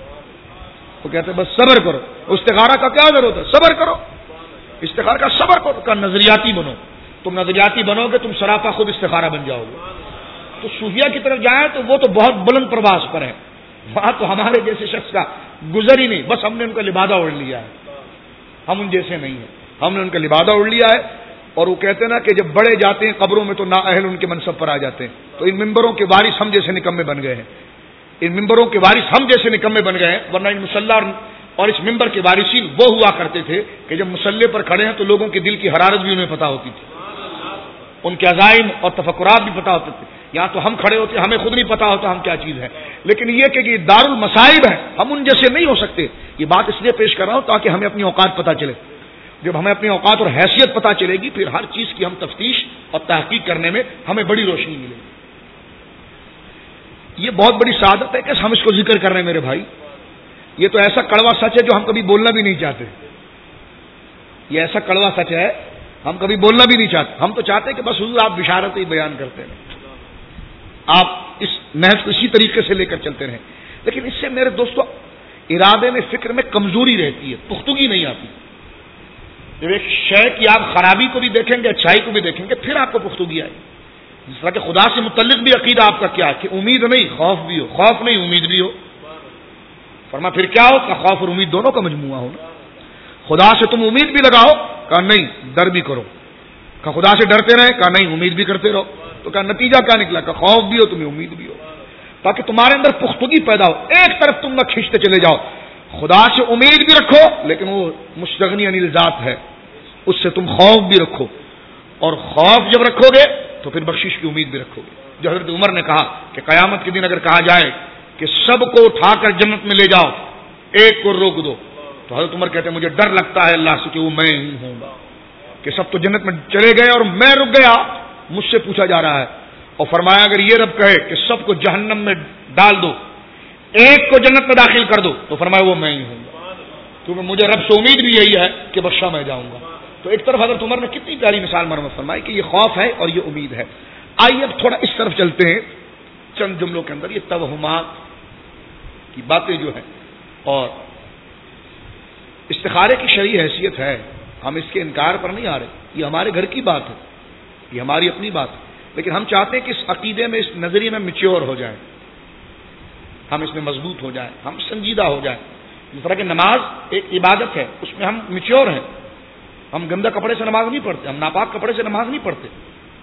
وہ کہتے بس صبر کرو. استخارہ کا کیا ضرورت ہے, صبر کرو. استخارہ کا صبر کرو کا نظریاتی بنو, تم نظریاتی بنو گے تم سراپا خود استخارہ بن جاؤ گے. تو صوفیاء کی طرف جائیں تو وہ تو بہت بلند پرواز پر ہے, وہاں تو ہمارے جیسے شخص کا گزر ہی نہیں, بس ہم نے ان کا لبادہ اوڑھ لیا ہے, ہم ان جیسے نہیں ہیں, ہم نے ان کا لبادہ اوڑھ لیا ہے. اور وہ کہتے ہیں نا کہ جب بڑے جاتے ہیں قبروں میں تو نااہل ان کے منصب پر آ جاتے ہیں. تو ان ممبروں کے وارث ہم جیسے نکمے بن گئے ہیں, ان ممبروں کے وارث ہم جیسے نکمے بن گئے ہیں. ورنہ ان مسلح اور اس ممبر کے وارثین وہ ہوا کرتے تھے کہ جب مسلح پر کھڑے ہیں تو لوگوں کے دل کی حرارت بھی انہیں پتہ ہوتی تھی, ان کے عزائم اور تفکرات بھی پتہ ہوتے تھے. یہاں تو ہم کھڑے ہوتے, ہمیں خود نہیں پتا ہوتا ہم کیا چیز ہے. لیکن یہ کہ یہ دار المصائب ہے, ہم ان جیسے نہیں ہو سکتے. یہ بات اس لیے پیش کر رہا ہوں تاکہ ہمیں اپنی اوقات پتہ چلے. جب ہمیں اپنی اوقات اور حیثیت پتہ چلے گی پھر ہر چیز کی ہم تفتیش اور تحقیق کرنے میں ہمیں بڑی روشنی ملے گی. یہ بہت بڑی سعادت ہے کہ ہم اس کو ذکر کر رہے ہیں میرے بھائی. یہ تو ایسا کڑوا سچ ہے جو ہم کبھی بولنا بھی نہیں چاہتے. یہ ایسا کڑوا سچ ہے ہم کبھی بولنا بھی نہیں چاہتے. ہم تو چاہتے ہیں کہ بس حضور آپ بشارت ہی بیان کرتے ہیں, آپ اس محض کو اسی طریقے سے لے کر چلتے رہیں. لیکن اس سے میرے دوستو ارادے میں, فکر میں کمزوری رہتی ہے, پختگی نہیں آتی. جب ایک شے کی آپ خرابی کو بھی دیکھیں گے, اچھائی کو بھی دیکھیں گے, پھر آپ کو پختگی آئے. جس طرح کہ خدا سے متعلق بھی عقیدہ آپ کا کیا ہے کہ امید نہیں خوف بھی ہو, خوف نہیں امید بھی ہو. فرما پھر کیا ہو کہ خوف اور امید دونوں کا مجموعہ ہو. خدا سے تم امید بھی لگاؤ, کہا نہیں ڈر بھی کرو. کہا خدا سے ڈرتے رہے, کہا نہیں امید بھی کرتے رہو. تو کہا نتیجہ کیا نکلا, کہ خوف بھی ہو تمہیں امید بھی ہو, تاکہ تمہارے اندر پختگی پیدا ہو. ایک طرف تم نہ کھینچتے چلے جاؤ, خدا سے امید بھی رکھو لیکن وہ مستغنی عن الذات ہے, اس سے تم خوف بھی رکھو. اور خوف جب رکھو گے تو پھر بخشش کی امید بھی رکھو گے. جو حضرت عمر نے کہا کہ قیامت کے دن اگر کہا جائے کہ سب کو اٹھا کر جنت میں لے جاؤ, ایک کو روک دو, تو حضرت عمر کہتے ہیں مجھے ڈر لگتا ہے اللہ سے کہ وہ میں ہی ہوں گا, کہ سب تو جنت میں چلے گئے اور میں رک گیا. مجھ سے پوچھا جا رہا ہے. اور فرمایا اگر یہ رب کہے کہ سب کو جہنم میں ڈال دو, ایک کو جنت میں داخل کر دو, تو فرمایا وہ میں ہی ہوں گا, کیونکہ مجھے رب سے امید بھی یہی ہے کہ بخشا میں جاؤں گا. تو ایک طرف حضرت عمر نے کتنی پیاری مثال مرمت فرمائی کہ یہ خوف ہے اور یہ امید ہے. آئیے اب تھوڑا اس طرف چلتے ہیں چند جملوں کے اندر. یہ توہمات کی باتیں جو ہیں اور استخارے کی شرعی حیثیت ہے, ہم اس کے انکار پر نہیں آ رہے. یہ ہمارے گھر کی بات ہے, یہ ہماری اپنی بات ہے, لیکن ہم چاہتے ہیں کہ اس عقیدے میں, اس نظریے میں میچور ہو جائیں, ہم اس میں مضبوط ہو جائیں, ہم سنجیدہ ہو جائیں. جس طرح کہ نماز ایک عبادت ہے, اس میں ہم میچور ہیں. ہم گندہ کپڑے سے نماز نہیں پڑھتے, ہم ناپاک کپڑے سے نماز نہیں پڑھتے.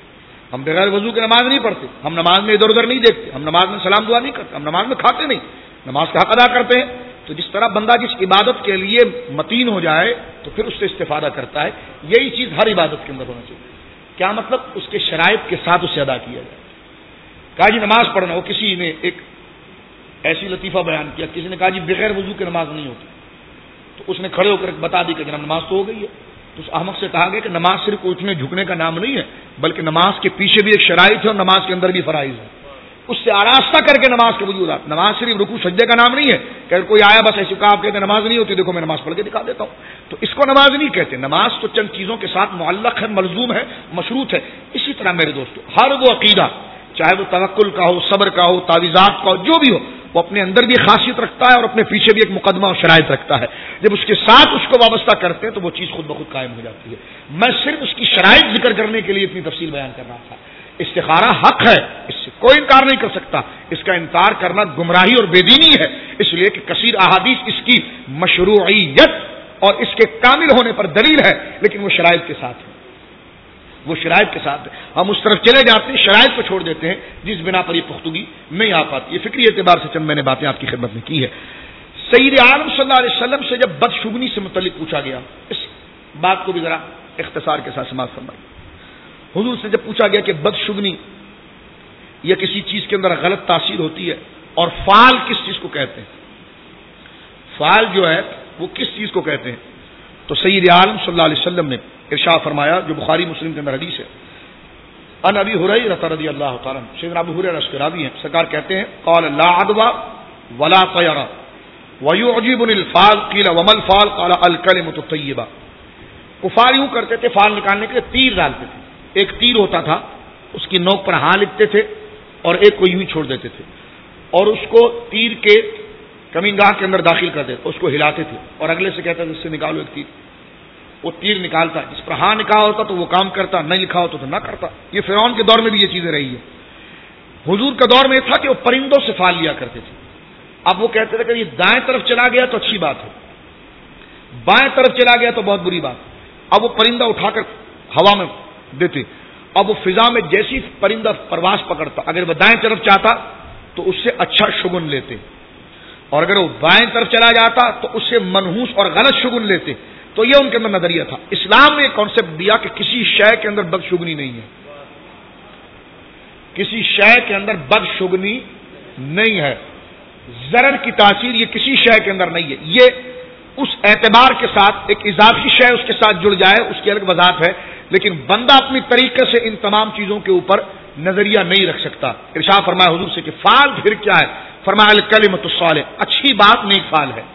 ہم بغیر وضو کے نماز نہیں پڑھتے، ہم نماز میں ادھر ادھر نہیں دیکھتے، ہم نماز میں سلام دعا نہیں کرتے، ہم نماز میں کھاتے نہیں، نماز کا حق ادا کرتے ہیں. تو جس طرح بندہ جس عبادت کے لیے متین ہو جائے تو پھر اس سے استفادہ کرتا ہے، یہی چیز ہر عبادت کے اندر ہونا چاہیے. کیا مطلب؟ اس کے شرائط کے ساتھ اسے ادا کیا جائے. کہا جی نماز پڑھنا ہو، کسی نے ایک ایسی لطیفہ بیان کیا، کسی نے کہا جی بغیر وضو کے نماز نہیں ہوتی، تو اس نے کھڑے ہو کر بتا دی کہ جناب نماز تو ہو گئی ہے. تو اس احمق سے کہا گیا کہ نماز صرف اٹھنے جھکنے کا نام نہیں ہے، بلکہ نماز کے پیچھے بھی ایک شرائط ہے اور نماز کے اندر بھی فرائض ہے. اس سے آراستہ کر کے نماز کے وجود آتا. نماز صرف رکوع سجدے کا نام نہیں ہے کہ اگر کوئی آیا بس ایسے کہا آپ کہتے ہیں نماز نہیں ہوتی، دیکھو میں نماز پڑھ کے دکھا دیتا ہوں، تو اس کو نماز نہیں کہتے. نماز تو چند چیزوں کے ساتھ معلق ہے، ملزوم ہے، مشروط ہے. اسی طرح میرے دوستو ہر وہ عقیدہ چاہے وہ توکل کا ہو، صبر کا ہو، تعویذات کا ہو، جو بھی ہو، وہ اپنے اندر بھی خاصیت رکھتا ہے اور اپنے پیچھے بھی ایک مقدمہ اور شرائط رکھتا ہے. جب اس کے ساتھ اس کو وابستہ کرتے ہیں تو وہ چیز خود بخود قائم ہو جاتی ہے. میں صرف اس کی شرائط ذکر کرنے کے لیے اتنی تفصیل بیان کر رہا تھا. استخارہ حق ہے، اس سے کوئی انکار نہیں کر سکتا. اس کا انکار کرنا گمراہی اور بے دینی ہے، اس لیے کہ کثیر احادیث اس کی مشروعیت اور اس کے کامل ہونے پر دلیل ہے، لیکن وہ شرائط کے ساتھ ہے. وہ شرائط کے ساتھ ہے. ہم اس طرف چلے جاتے ہیں، شرائط کو چھوڑ دیتے ہیں، جس بنا پر یہ پختگی نہیں آ پاتی. یہ فکری اعتبار سے چند میں نے باتیں آپ کی خدمت میں کی ہے. سید عالم صلی اللہ علیہ وسلم سے جب بدشگنی سے متعلق پوچھا گیا، اس بات کو بھی ذرا اختصار کے ساتھ سماعت فرمائیے. حضور سے جب پوچھا گیا کہ بدشگنی یا کسی چیز کے اندر غلط تاثیر ہوتی ہے اور فعال کس چیز کو کہتے ہیں، فعال جو ہے وہ کس چیز کو کہتے ہیں، تو سید عالم صلی اللہ علیہ وسلم نے ارشاد فرمایا، جو بخاری مسلم کے اندر حدیث ہے، ان ابی ہریرہ رضی اللہ تعالی عنہ، سیدنا ابو ہریرہ کے راوی ہیں، سرکار کہتے ہیں قال لا عدوى ولا طير ويعجبني الفال قيل وما الفال قال الكلمة الطيبة. کفار یوں کرتے تھے فال نکالنے کے لیے تیر ڈالتے تھے. ایک تیر ہوتا تھا، اس کی نوک پر ہاں لکھتے تھے اور ایک کو یوں ہی چھوڑ دیتے تھے اور اس کو تیر کے کمینگاہ کے اندر داخل کر دیتے، اس کو ہلاتے تھے اور اگلے سے کہتے تھے اس سے نکالو ایک تیر. وہ تیر نکالتا، جس پر ہاں لکھا ہوتا تو وہ کام کرتا، نہیں لکھا ہوتا تو نہ کرتا. یہ فرعون کے دور میں بھی یہ چیزیں رہی ہے. حضور کا دور میں یہ تھا کہ وہ پرندوں سے فال لیا کرتے تھے. اب وہ کہتے تھے کہ یہ دائیں طرف چلا گیا تو اچھی بات ہے، بائیں طرف چلا گیا تو بہت بری بات. اب وہ پرندہ اٹھا کر ہوا میں دیتے. اب وہ فضا میں جیسی پرندہ پرواز پکڑتا، اگر وہ دائیں طرف چاہتا تو اس سے اچھا شگن لیتے، اور اگر وہ بائیں طرف چلا جاتا تو اس سے منحوس اور غلط شگن لیتے. تو یہ ان کے اندر نظریہ تھا. اسلام نے ایک کانسیپٹ دیا کہ کسی شے کے اندر بدشگنی نہیں ہے، کسی شے کے اندر بدشگنی نہیں ہے. ضرر کی تاثیر یہ کسی شے کے اندر نہیں ہے. یہ اس اعتبار کے ساتھ ایک اضافی شے اس کے ساتھ جڑ جائے اس کی الگ وضاحت ہے، لیکن بندہ اپنی طریقے سے ان تمام چیزوں کے اوپر نظریہ نہیں رکھ سکتا. ارشاد فرمایا حضور سے کہ فعال پھر کیا ہے؟ فرمایا الکلمۃ الصالح، اچھی بات نیک فعال ہے.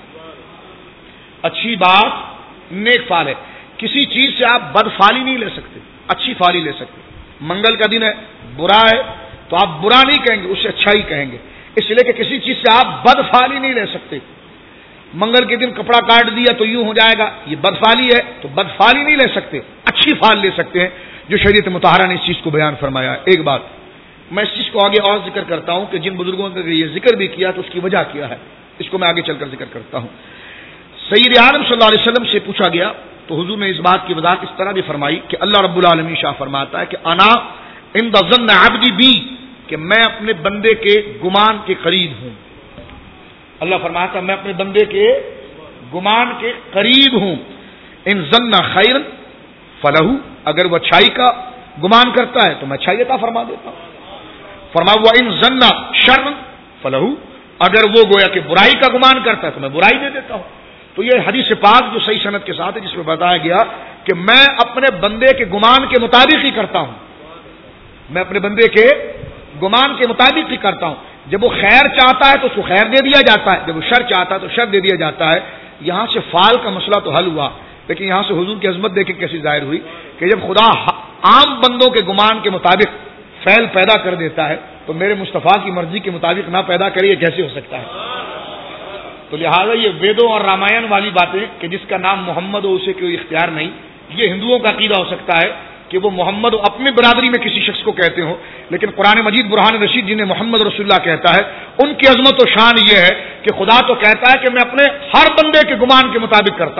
اچھی بات نیک فعال ہے. کسی چیز سے آپ بد فعالی نہیں لے سکتے، اچھی فعالی لے سکتے. منگل کا دن ہے، برا ہے تو آپ برا نہیں کہیں گے، اس سے اچھا ہی کہیں گے. اس لیے کہ کسی چیز سے آپ بد فعالی نہیں لے سکتے. منگل کے دن کپڑا کاٹ دیا تو یوں ہو جائے گا، یہ بد فعالی ہے، تو بد فعالی نہیں لے سکتے، اچھی فعال لے سکتے ہیں جو شریعت مطہرہ نے اس چیز کو بیان فرمایا ہے. ایک بات میں اس چیز کو آگے اور ذکر کرتا ہوں کہ جن بزرگوں نے یہ ذکر بھی کیا تو اس کی وجہ کیا ہے، اس کو میں آگے چل کر ذکر کرتا ہوں. سید عالم صلی اللہ علیہ وسلم سے پوچھا گیا تو حضور نے اس بات کی وضاحت اس طرح بھی فرمائی کہ اللہ رب العالمین شاہ فرماتا ہے کہ انا عند ظن عبدی بی، کہ میں اپنے بندے کے گمان کے قریب ہوں. اللہ فرماتا ہے میں اپنے بندے کے گمان کے قریب ہوں. ان ظن خیر فلہ، اگر وہ اچھائی کا گمان کرتا ہے تو میں اچھائی عطا فرما دیتا ہوں. فرمایا وہ ان ظن شر فلہ، اگر وہ گویا کہ برائی کا گمان کرتا ہے تو میں برائی دے دیتا ہوں. تو یہ حدیث پاک جو صحیح سند کے ساتھ ہے جس میں بتایا گیا کہ میں اپنے بندے کے گمان کے مطابق ہی کرتا ہوں، میں اپنے بندے کے گمان کے مطابق ہی کرتا ہوں. جب وہ خیر چاہتا ہے تو اس کو خیر دے دیا جاتا ہے، جب وہ شر چاہتا ہے تو شر دے دیا جاتا ہے. یہاں سے فعال کا مسئلہ تو حل ہوا، لیکن یہاں سے حضور کی عظمت دیکھیں کیسی ظاہر ہوئی کہ جب خدا عام بندوں کے گمان کے مطابق فعل پیدا کر دیتا ہے تو میرے مصطفیٰ کی مرضی کے مطابق نہ پیدا کرے، یہ کیسے ہو سکتا ہے؟ تو لہٰذا یہ ویدوں اور رامائن والی باتیں کہ جس کا نام محمد ہو اسے کوئی اختیار نہیں، یہ ہندوؤں کا عقیدہ ہو سکتا ہے کہ وہ محمد اپنی برادری میں کسی شخص کو کہتے ہوں، لیکن قرآن مجید برہان رشید جنہیں محمد رسول اللہ کہتا ہے ان کی عظمت و شان یہ ہے کہ خدا تو کہتا ہے کہ میں اپنے ہر بندے کے گمان کے مطابق کرتا ہوں،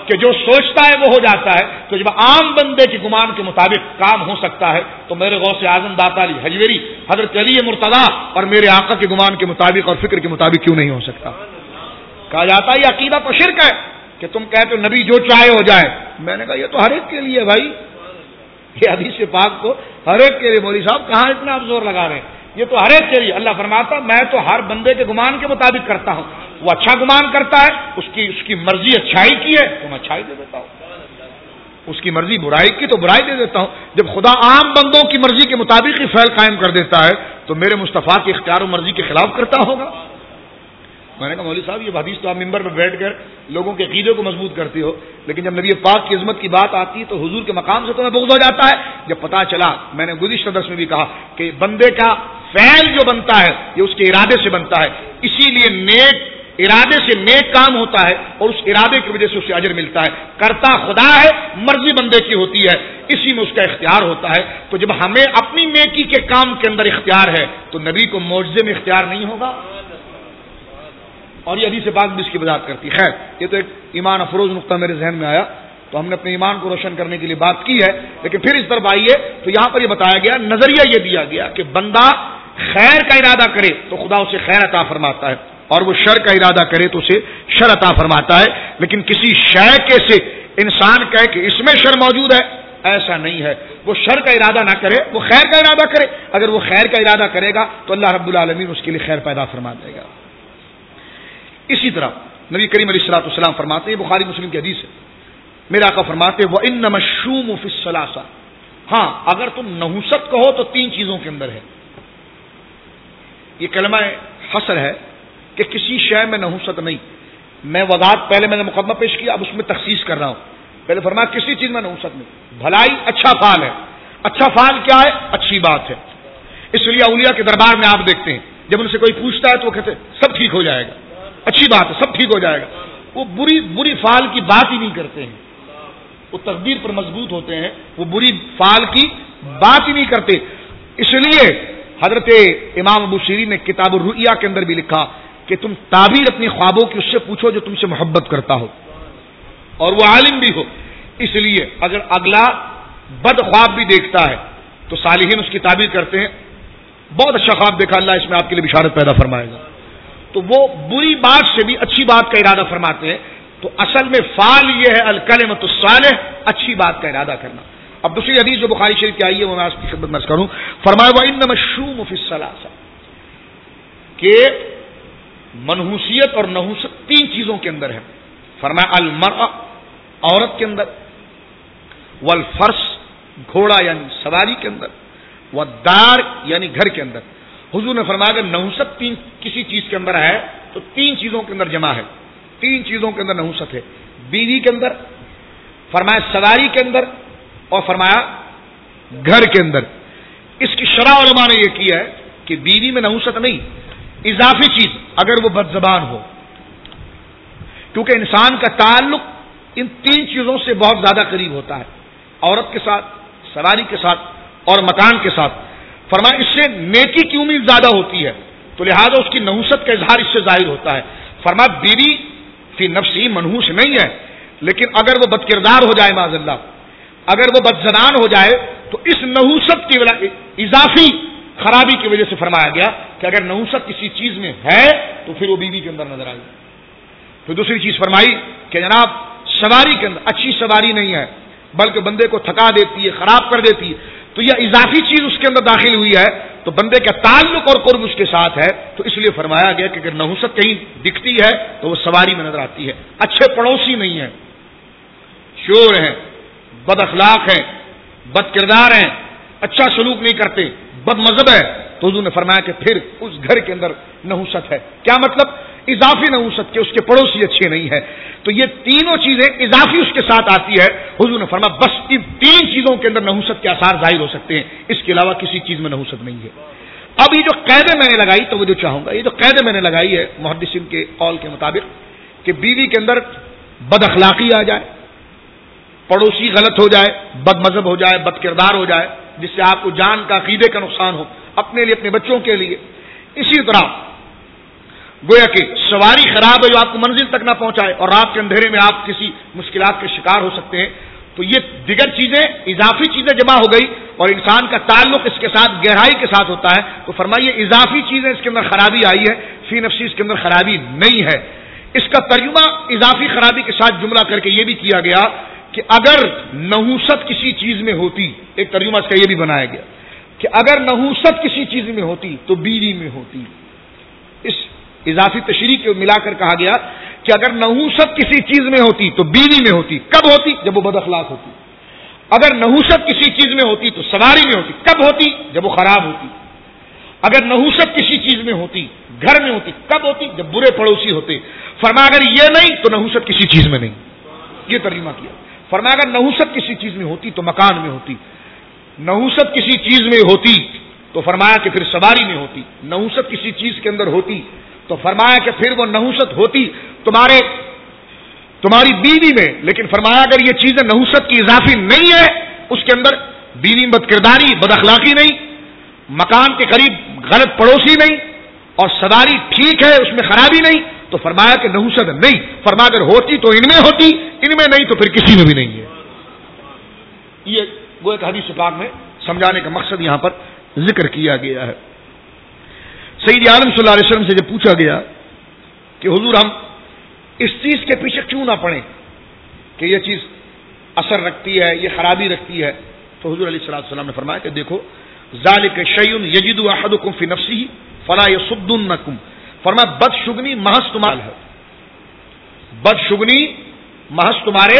کہ جو سوچتا ہے وہ ہو جاتا ہے، تو جب عام بندے کے گمان کے مطابق کام ہو سکتا ہے تو میرے غوث اعظم داتا علی حجویری، حضرت علی مرتضیٰ اور میرے آقا کے گمان کے مطابق اور فکر کے مطابق کیوں نہیں ہو سکتا؟ کہا جاتا ہے یہ عقیدہ تو شرک ہے کہ تم کہتے ہو نبی جو چاہے ہو جائے. میں نے کہا یہ تو ہر ایک کے لیے بھائی، یہ حدیث پاک کو ہر ایک کے لیے. مولوی صاحب کہاں اتنا آپ زور لگا رہے ہیں؟ یہ تو ہر ایک کے لیے. اللہ فرماتا میں تو ہر بندے کے گمان کے مطابق کرتا ہوں. وہ اچھا گمان کرتا ہے، اس کی اس کی مرضی اچھائی کی ہے تو میں اچھائی دے دیتا ہوں، اس کی مرضی برائی کی تو برائی دے دیتا ہوں. جب خدا عام بندوں کی مرضی کے مطابق ہی فعل قائم کر دیتا ہے تو میرے مصطفیٰ کی اختیار و مرضی کے خلاف کرتا ہوگا. میں نے کہا مولوی صاحب یہ حدیث تو آپ ممبر پر بیٹھ کر لوگوں کے عقیدے کو مضبوط کرتے ہو، لیکن جب نبی پاک کی عظمت کی بات آتی ہے تو حضور کے مقام سے تمہیں بغض ہو جاتا ہے. جب پتا چلا، میں نے گزشتہ درس میں بھی کہا کہ بندے کا فعل جو بنتا ہے یہ اس کے ارادے سے بنتا ہے، اسی لیے نیک ارادے سے نیک کام ہوتا ہے اور اس ارادے کی وجہ سے اسے اجر ملتا ہے. کرتا خدا ہے، مرضی بندے کی ہوتی ہے، اسی میں اس کا اختیار ہوتا ہے. تو جب ہمیں اپنی نیکی کے کام کے اندر اختیار ہے تو نبی کو معجزے میں اختیار نہیں ہوگا؟ اور یہ حدیث پاک بھی اس کی وضاحت کرتی. خیر یہ تو ایک ایمان افروز نقطہ میرے ذہن میں آیا تو ہم نے اپنے ایمان کو روشن کرنے کے لیے بات کی ہے. لیکن پھر اس طرف آئیے تو یہاں پر یہ بتایا گیا، نظریہ یہ دیا گیا کہ بندہ خیر کا ارادہ کرے تو خدا اسے خیر عطا فرماتا ہے، اور وہ شر کا ارادہ کرے تو اسے شر عطا فرماتا ہے. لیکن کسی شے کے سے انسان کہے کہ اس میں شر موجود ہے، ایسا نہیں ہے. وہ شر کا ارادہ نہ کرے، وہ خیر کا ارادہ کرے. اگر وہ خیر کا ارادہ کرے گا تو اللہ رب العالمین اس کے لیے خیر پیدا فرما دے گا. اسی طرح نبی کریم علیہ الصلوۃ والسلام فرماتے ہیں، بخاری مسلم کی حدیث ہے، میرے آقا فرماتے ہیں وَإِنَّمَا الشُّومُ فِي الثَّلَاثَةِ، ہاں اگر تم نحوست کہو تو تین چیزوں کے اندر ہے. یہ کلمہ حصر ہے کہ کسی شے میں نحوست نہیں. میں وضاحت پہلے میں نے مقدمہ پیش کیا، اب اس میں تخصیص کر رہا ہوں. پہلے فرمایا کسی چیز میں نحوست نہیں. بھلائی اچھا فعال ہے. اچھا فعال کیا ہے؟ اچھی بات ہے. اس لیے اولیاء کے دربار میں آپ دیکھتے ہیں جب ان سے کوئی پوچھتا ہے تو وہ کہتے ہیں سب ٹھیک ہو جائے گا، اچھی بات ہے، سب ٹھیک ہو جائے گا. وہ بری بری فعال کی بات ہی نہیں کرتے ہیں. وہ تقدیر پر مضبوط ہوتے ہیں، وہ بری فعال کی بات ہی نہیں کرتے. اس لیے حضرت امام ابو سیرین نے کتاب الرؤیا کے اندر بھی لکھا کہ تم تعبیر اپنی خوابوں کی اس سے پوچھو جو تم سے محبت کرتا ہو اور وہ عالم بھی ہو. اس لیے اگر اگلا بد خواب بھی دیکھتا ہے تو صالحین اس کی تعبیر کرتے ہیں بہت اچھا خواب دیکھا، اللہ اس میں آپ کے لیے بشارت پیدا فرمائے گا. تو وہ بری بات سے بھی اچھی بات کا ارادہ فرماتے ہیں. تو اصل میں فعل یہ ہے الکلمۃ الصالح، اچھی بات کا ارادہ کرنا. اب دوسری حدیث جو بخاری شریف کی آئی ہے وہ میں آپ کی خدمت میں عرض کروں. فرمایا وَإِنَّمَا الشُّومُ فِي الثَّلَاثَةِ، کہ منحوسیت اور نحوست تین چیزوں کے اندر ہے. فرمایا المرأة، عورت کے اندر، والفرس، گھوڑا یعنی سواری کے اندر، والدار یعنی گھر کے اندر. حضور نے فرمایا کہ نحوست تین کسی چیز کے اندر ہے تو تین چیزوں کے اندر جمع ہے. تین چیزوں کے اندر نحوست ہے، بیوی کے اندر، فرمایا سواری کے اندر، اور فرمایا گھر کے اندر. اس کی شرح علماء نے یہ کیا ہے کہ بیوی میں نحوست نہیں، اضافی چیز اگر وہ بد زبان ہو، کیونکہ انسان کا تعلق ان تین چیزوں سے بہت زیادہ قریب ہوتا ہے، عورت کے ساتھ، سواری کے ساتھ اور مکان کے ساتھ. فرمایا اس سے نیکی کی امید زیادہ ہوتی ہے تو لہذا اس کی نحوست کا اظہار اس سے ظاہر ہوتا ہے. فرمایا بیوی فی نفسی منحوس نہیں ہے، لیکن اگر وہ بد کردار ہو جائے معاذ اللہ، اگر وہ بدزنان ہو جائے تو اس نحوست کی اضافی خرابی کی وجہ سے فرمایا گیا کہ اگر نحوست کسی چیز میں ہے تو پھر وہ بیوی کے اندر نظر آئی. پھر دوسری چیز فرمائی کہ جناب سواری کے اندر اچھی سواری نہیں ہے بلکہ بندے کو تھکا دیتی ہے، خراب کر دیتی ہے. تو یہ اضافی چیز اس کے اندر داخل ہوئی ہے تو بندے کا تعلق اور قرب اس کے ساتھ ہے. تو اس لیے فرمایا گیا کہ اگر نحوست کہیں دکھتی ہے تو وہ سواری میں نظر آتی ہے. اچھے پڑوسی نہیں ہیں، شور ہیں، بد اخلاق ہیں، بد کردار ہیں، اچھا سلوک نہیں کرتے، بد مذہب ہے، تو حضور نے فرمایا کہ پھر اس گھر کے اندر نحوست ہے. کیا مطلب؟ اضافی نحوست کے، اس کے پڑوسی اچھے نہیں ہیں. تو یہ تینوں چیزیں اضافی اس کے ساتھ آتی ہے. حضور نے فرمایا بس ان تین چیزوں کے اندر نحوست کے آثار ظاہر ہو سکتے ہیں، اس کے علاوہ کسی چیز میں نحوست نہیں ہے. اب یہ جو قید میں نے لگائی تو وہ جو چاہوں گا، یہ جو قید میں نے لگائی ہے محدثین کے قول کے مطابق کہ بیوی کے اندر بد اخلاقی آ جائے، پڑوسی غلط ہو جائے، بد مذہب ہو جائے، بد کردار ہو جائے، جس سے آپ کو جان کا عقیدے کا نقصان ہو، اپنے لیے اپنے بچوں کے لیے. اسی طرح گویا کہ سواری خراب ہے جو آپ کو منزل تک نہ پہنچائے اور رات کے اندھیرے میں آپ کسی مشکلات کے شکار ہو سکتے ہیں. تو یہ دیگر چیزیں اضافی چیزیں جمع ہو گئی اور انسان کا تعلق اس کے ساتھ گہرائی کے ساتھ ہوتا ہے. تو فرمائیے اضافی چیزیں اس کے اندر خرابی آئی ہے, فی نفسی اس کے اندر خرابی نہیں ہے. اس کا ترجمہ اضافی خرابی کے ساتھ جملہ کر کے یہ بھی کیا گیا کہ اگر نحوست کسی چیز میں ہوتی, ایک ترجمہ اس کا یہ بھی بنایا گیا کہ اگر نحوست کسی چیز میں ہوتی تو بیوی میں ہوتی. اس اضافی تشریح کو ملا کر کہا گیا کہ اگر نحوست کسی چیز میں ہوتی تو بیوی میں ہوتی. کب ہوتی؟ جب وہ بد اخلاق ہوتی. اگر نحوست کسی چیز میں ہوتی تو سواری میں ہوتی. کب ہوتی؟ جب وہ خراب ہوتی. اگر نحوست کسی چیز میں ہوتی, گھر میں ہوتی. کب ہوتی؟ جب برے پڑوسی ہوتے. فرمایا اگر یہ نہیں تو نحوست کسی چیز میں نہیں. یہ ترجمہ کیا. فرمایا اگر نحوست کسی چیز میں ہوتی تو مکان میں ہوتی. نحوست کسی چیز میں ہوتی تو فرمایا کہ پھر سواری میں ہوتی. نحوست کسی چیز کے اندر ہوتی تو فرمایا کہ پھر وہ نحوست ہوتی تمہارے تمہاری بیوی میں. لیکن فرمایا اگر یہ چیزیں نحوست کی اضافی نہیں ہے, اس کے اندر بیوی میں بد کرداری, بد اخلاقی نہیں, مکان کے قریب غلط پڑوسی نہیں, اور سواری ٹھیک ہے اس میں خرابی نہیں, تو فرمایا کہ نحوست نہیں. فرمایا اگر ہوتی تو ان میں ہوتی, ان میں نہیں تو پھر کسی میں بھی نہیں ہے. یہ وہ ایک حدیث پاک میں سمجھانے کا مقصد یہاں پر ذکر کیا گیا ہے. سید عالم صلی اللہ علیہ وسلم سے جب پوچھا گیا کہ حضور ہم اس چیز کے پیچھے کیوں نہ پڑیں کہ یہ چیز اثر رکھتی ہے, یہ خرابی رکھتی ہے, تو حضور علیہ الصلوۃ والسلام نے فرمایا کہ دیکھو ذالک شیء یجد احدکم فی نفسہ فلا یصدنکم. فرمایا بدشگنی محض تمہارا ہے, بدشگنی محض تمہارے.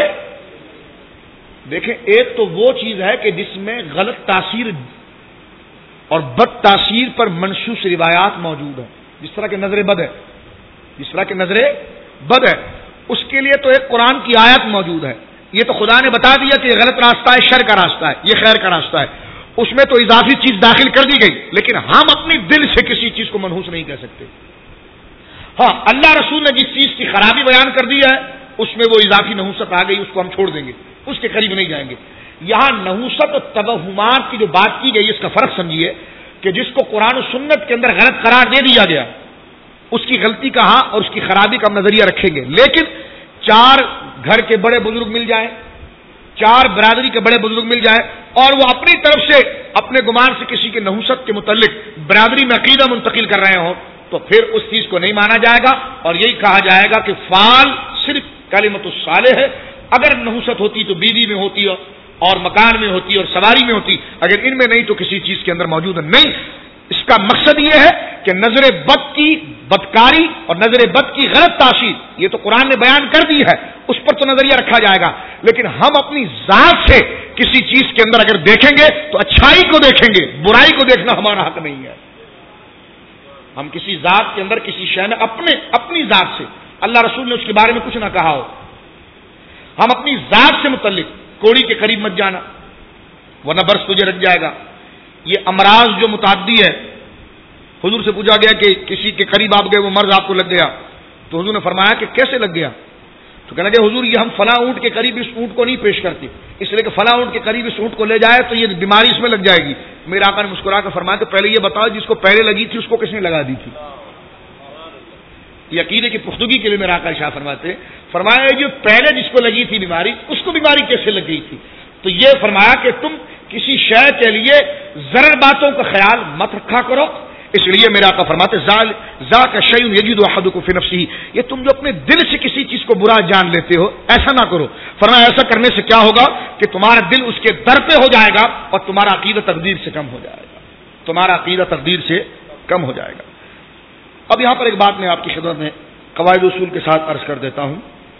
دیکھیں ایک تو وہ چیز ہے کہ جس میں غلط تاثیر اور بد تاثیر پر منسوخ روایات موجود ہیں, جس طرح کے نظر بد ہے, جس طرح کے نظر بد ہے, اس کے لیے تو ایک قرآن کی آیت موجود ہے. یہ تو خدا نے بتا دیا کہ یہ غلط راستہ ہے, شر کا راستہ ہے, یہ خیر کا راستہ ہے. اس میں تو اضافی چیز داخل کر دی گئی, لیکن ہم اپنی دل سے کسی چیز کو منحوس نہیں کہہ سکتے. ہاں اللہ رسول نے جس چیز کی خرابی بیان کر دی ہے اس میں وہ اضافی نحوست آ گئی, اس کو ہم چھوڑ دیں گے, اس کے قریب نہیں جائیں گے. یہاں نحوست و توہمات کی جو بات کی گئی اس کا فرق سمجھیے کہ جس کو قرآن و سنت کے اندر غلط قرار دے دیا گیا اس کی غلطی کا ہاں اور اس کی خرابی کا نظریہ رکھیں گے. لیکن چار گھر کے بڑے بزرگ مل جائیں, چار برادری کے بڑے بزرگ مل جائیں اور وہ اپنی طرف سے اپنے گمان سے کسی کے نحوست کے متعلق برادری میں عقیدہ منتقل کر رہے ہوں تو پھر اس چیز کو نہیں مانا جائے گا اور یہی کہا جائے گا کہ فعال صرف کلمۃ الصالح ہے. اگر نحوست ہوتی تو بیوی میں ہوتی اور مکان میں ہوتی اور سواری میں ہوتی, اگر ان میں نہیں تو کسی چیز کے اندر موجود نہیں. اس کا مقصد یہ ہے کہ نظر بد کی بدکاری اور نظر بد کی غلط تاثیر یہ تو قرآن نے بیان کر دی ہے, اس پر تو نظریہ رکھا جائے گا. لیکن ہم اپنی ذات سے کسی چیز کے اندر اگر دیکھیں گے تو اچھائی کو دیکھیں گے, برائی کو دیکھنا ہمارا حق نہیں ہے. ہم کسی ذات کے اندر کسی شے میں اپنے اپنی ذات سے, اللہ رسول نے اس کے بارے میں کچھ نہ کہا ہو, ہم اپنی ذات سے متعلق کوڑی کے قریب مت جانا ورنہ برس تجھے رکھ جائے گا. یہ امراض جو متعدی ہے, حضور سے پوچھا گیا کہ کسی کے قریب آپ گئے وہ مرض آپ کو لگ گیا, تو حضور نے فرمایا کہ کیسے لگ گیا؟ تو کہنے لگے حضور یہ ہم فلاں اونٹ کے قریب اس اونٹ کو نہیں پیش کرتے, اس لیے کہ فلاں اونٹ کے قریب اس اونٹ کو لے جائے تو یہ بیماری اس میں لگ جائے گی. میرے آقا نے مسکرا کر فرمایا کہ پہلے یہ بتاؤ جس کو پہلے لگی تھی اس کو کس نے لگا دی تھی؟ یہ عقیدے کی پختگی کے لیے میرا آقا شاہ فرماتے فرمایا جو پہلے جس کو لگی تھی بیماری اس کو بیماری کیسے لگ گئی تھی؟ تو یہ فرمایا کہ تم کسی شے کے لیے ضرر باتوں کا خیال مت رکھا کرو. اس لیے میرا آقا فرماتے ذاک شیء یجد احدکم فی نفسہ, یہ تم جو اپنے دل سے کسی چیز کو برا جان لیتے ہو ایسا نہ کرو. فرمایا ایسا کرنے سے کیا ہوگا کہ تمہارا دل اس کے در پہ ہو جائے گا اور تمہارا عقیدہ تقدیر سے کم ہو جائے گا, تمہارا عقیدہ تقدیر سے کم ہو جائے گا. اب یہاں پر ایک بات میں آپ کی خدمت میں قواعد اصول کے ساتھ عرض کر دیتا ہوں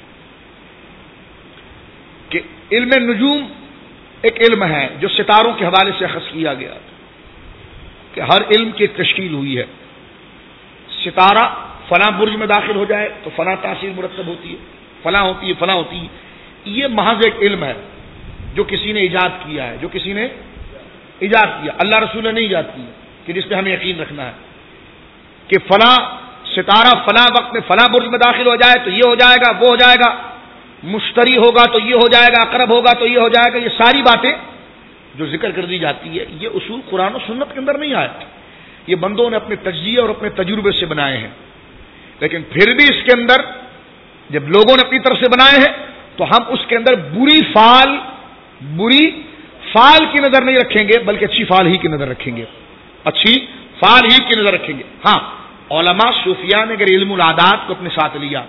کہ علم نجوم ایک علم ہے جو ستاروں کے حوالے سے اخذ کیا گیا کہ ہر علم کی ایک تشکیل ہوئی ہے. ستارہ فلاں برج میں داخل ہو جائے تو فلاں تاثیر مرتب ہوتی ہے, فلاں ہوتی ہے فلاں ہوتی ہے. یہ محض ایک علم ہے جو کسی نے ایجاد کیا ہے, جو کسی نے ایجاد کیا, اللہ رسول نے نہیں ایجاد کیا, کہ جس پہ ہمیں یقین رکھنا ہے کہ فلاں ستارہ فلاں وقت میں فلاں برج میں داخل ہو جائے تو یہ ہو جائے گا, وہ ہو جائے گا, مشتری ہوگا تو یہ ہو جائے گا, اقرب ہوگا تو یہ ہو جائے گا. یہ ساری باتیں جو ذکر کر دی جاتی ہے یہ اصول قرآن و سنت کے اندر نہیں آئے, یہ بندوں نے اپنے تجزیے اور اپنے تجربے سے بنائے ہیں. لیکن پھر بھی اس کے اندر جب لوگوں نے اپنی طرف سے بنائے ہیں تو ہم اس کے اندر بری فعال بری فعال کی نظر نہیں رکھیں گے، بلکہ اچھی فعال ہی کی نظر رکھیں گے، اچھی فعال ہی کی نظر رکھیں گے۔ ہاں، علماء صوفیاء نے اگر علم العادات کو اپنے ساتھ لیا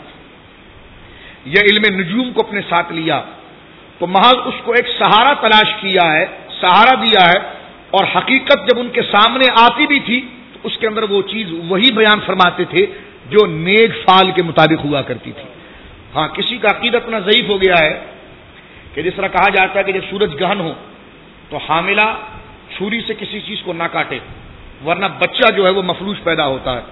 یا علم نجوم کو اپنے ساتھ لیا تو محض اس کو ایک سہارا تلاش کیا ہے، سہارا دیا ہے، اور حقیقت جب ان کے سامنے آتی بھی تھی تو اس کے اندر وہ چیز وہی بیان فرماتے تھے جو نیک فعال کے مطابق ہوا کرتی تھی۔ ہاں، کسی کا عقیدہ اتنا ضعیف ہو گیا ہے کہ جس طرح کہا جاتا ہے کہ جب سورج گہن ہو تو حاملہ چھری سے کسی چیز کو نہ کاٹے ورنہ بچہ جو ہے وہ مفلوج پیدا ہوتا ہے،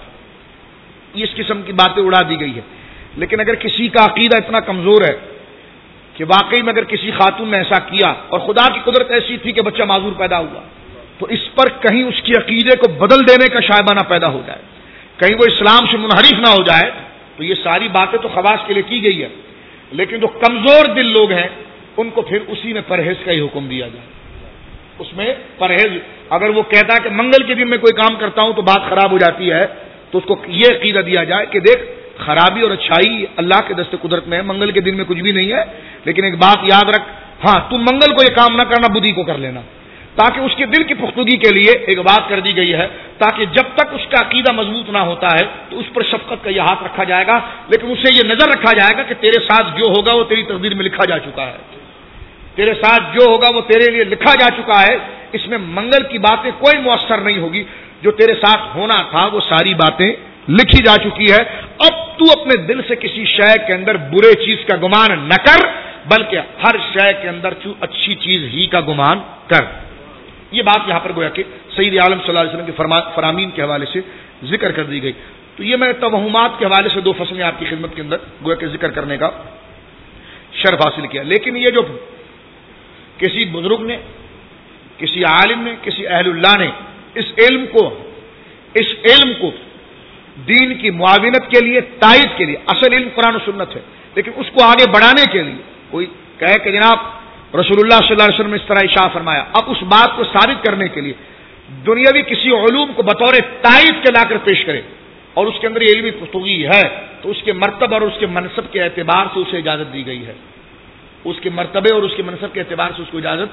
اس قسم کی باتیں اڑا دی گئی ہے۔ لیکن اگر کسی کا عقیدہ اتنا کمزور ہے کہ واقعی میں اگر کسی خاتون نے ایسا کیا اور خدا کی قدرت ایسی تھی کہ بچہ معذور پیدا ہوا تو اس پر کہیں اس کی عقیدے کو بدل دینے کا شائبہ نہ پیدا ہو جائے، کہیں وہ اسلام سے منحرف نہ ہو جائے، تو یہ ساری باتیں تو خواص کے لیے کی گئی ہے، لیکن جو کمزور دل لوگ ہیں ان کو پھر اسی میں پرہیز کا ہی حکم دیا جائے، اس میں پرہیز۔ اگر وہ کہتا ہے کہ منگل کے دن میں کوئی کام کرتا ہوں تو بات خراب ہو جاتی ہے تو اس کو یہ عقیدہ دیا جائے کہ دیکھ خرابی اور اچھائی اللہ کے دست قدرت میں ہے، منگل کے دن میں کچھ بھی نہیں ہے، لیکن ایک بات یاد رکھ، ہاں تم منگل کو یہ کام نہ کرنا، بدھی کو کر لینا، تاکہ اس کے دل کی پختگی کے لیے ایک بات کر دی گئی ہے، تاکہ جب تک اس کا عقیدہ مضبوط نہ ہوتا ہے تو اس پر شفقت کا یہ ہاتھ رکھا جائے گا، لیکن اسے یہ نظر رکھا جائے گا کہ تیرے ساتھ جو ہوگا وہ تیری تقدیر میں لکھا جا چکا ہے، تیرے ساتھ جو ہوگا وہ تیرے لیے لکھا جا چکا ہے، اس میں منگل کی باتیں کوئی مؤثر نہیں ہوگی، جو تیرے ساتھ ہونا تھا وہ ساری باتیں لکھی جا چکی ہے۔ اب تو اپنے دل سے کسی شے کے اندر برے چیز کا گمان نہ کر، بلکہ ہر شے کے اندر اچھی چیز ہی کا گمان کر۔ یہ بات یہاں پر گویا کہ سید عالم صلی اللہ علیہ وسلم کے فرامین کے حوالے سے ذکر کر دی گئی۔ تو یہ میں توہمات کے حوالے سے دو فصلیں آپ کی خدمت کے اندر گویا کہ ذکر کرنے کا شرف حاصل کیا، لیکن یہ جو کسی بزرگ نے، کسی عالم نے، کسی اہل اللہ نے اس علم کو اس علم کو دین کی معاونت کے لیے، تائید کے لیے، اصل علم قرآن و سنت ہے، لیکن اس کو آگے بڑھانے کے لیے کوئی کہے کہ جناب رسول اللہ صلی اللہ علیہ وسلم نے اس طرح اشارہ فرمایا، اب اس بات کو ثابت کرنے کے لیے دنیاوی کسی علوم کو بطور تائید کے لا کر پیش کرے اور اس کے اندر یہ علمی گفتگو ہے تو اس کے مرتبہ اور اس کے منصب کے اعتبار سے اسے اجازت دی گئی ہے، اس کے مرتبے اور اس کے منصب کے اعتبار سے اس کو اجازت۔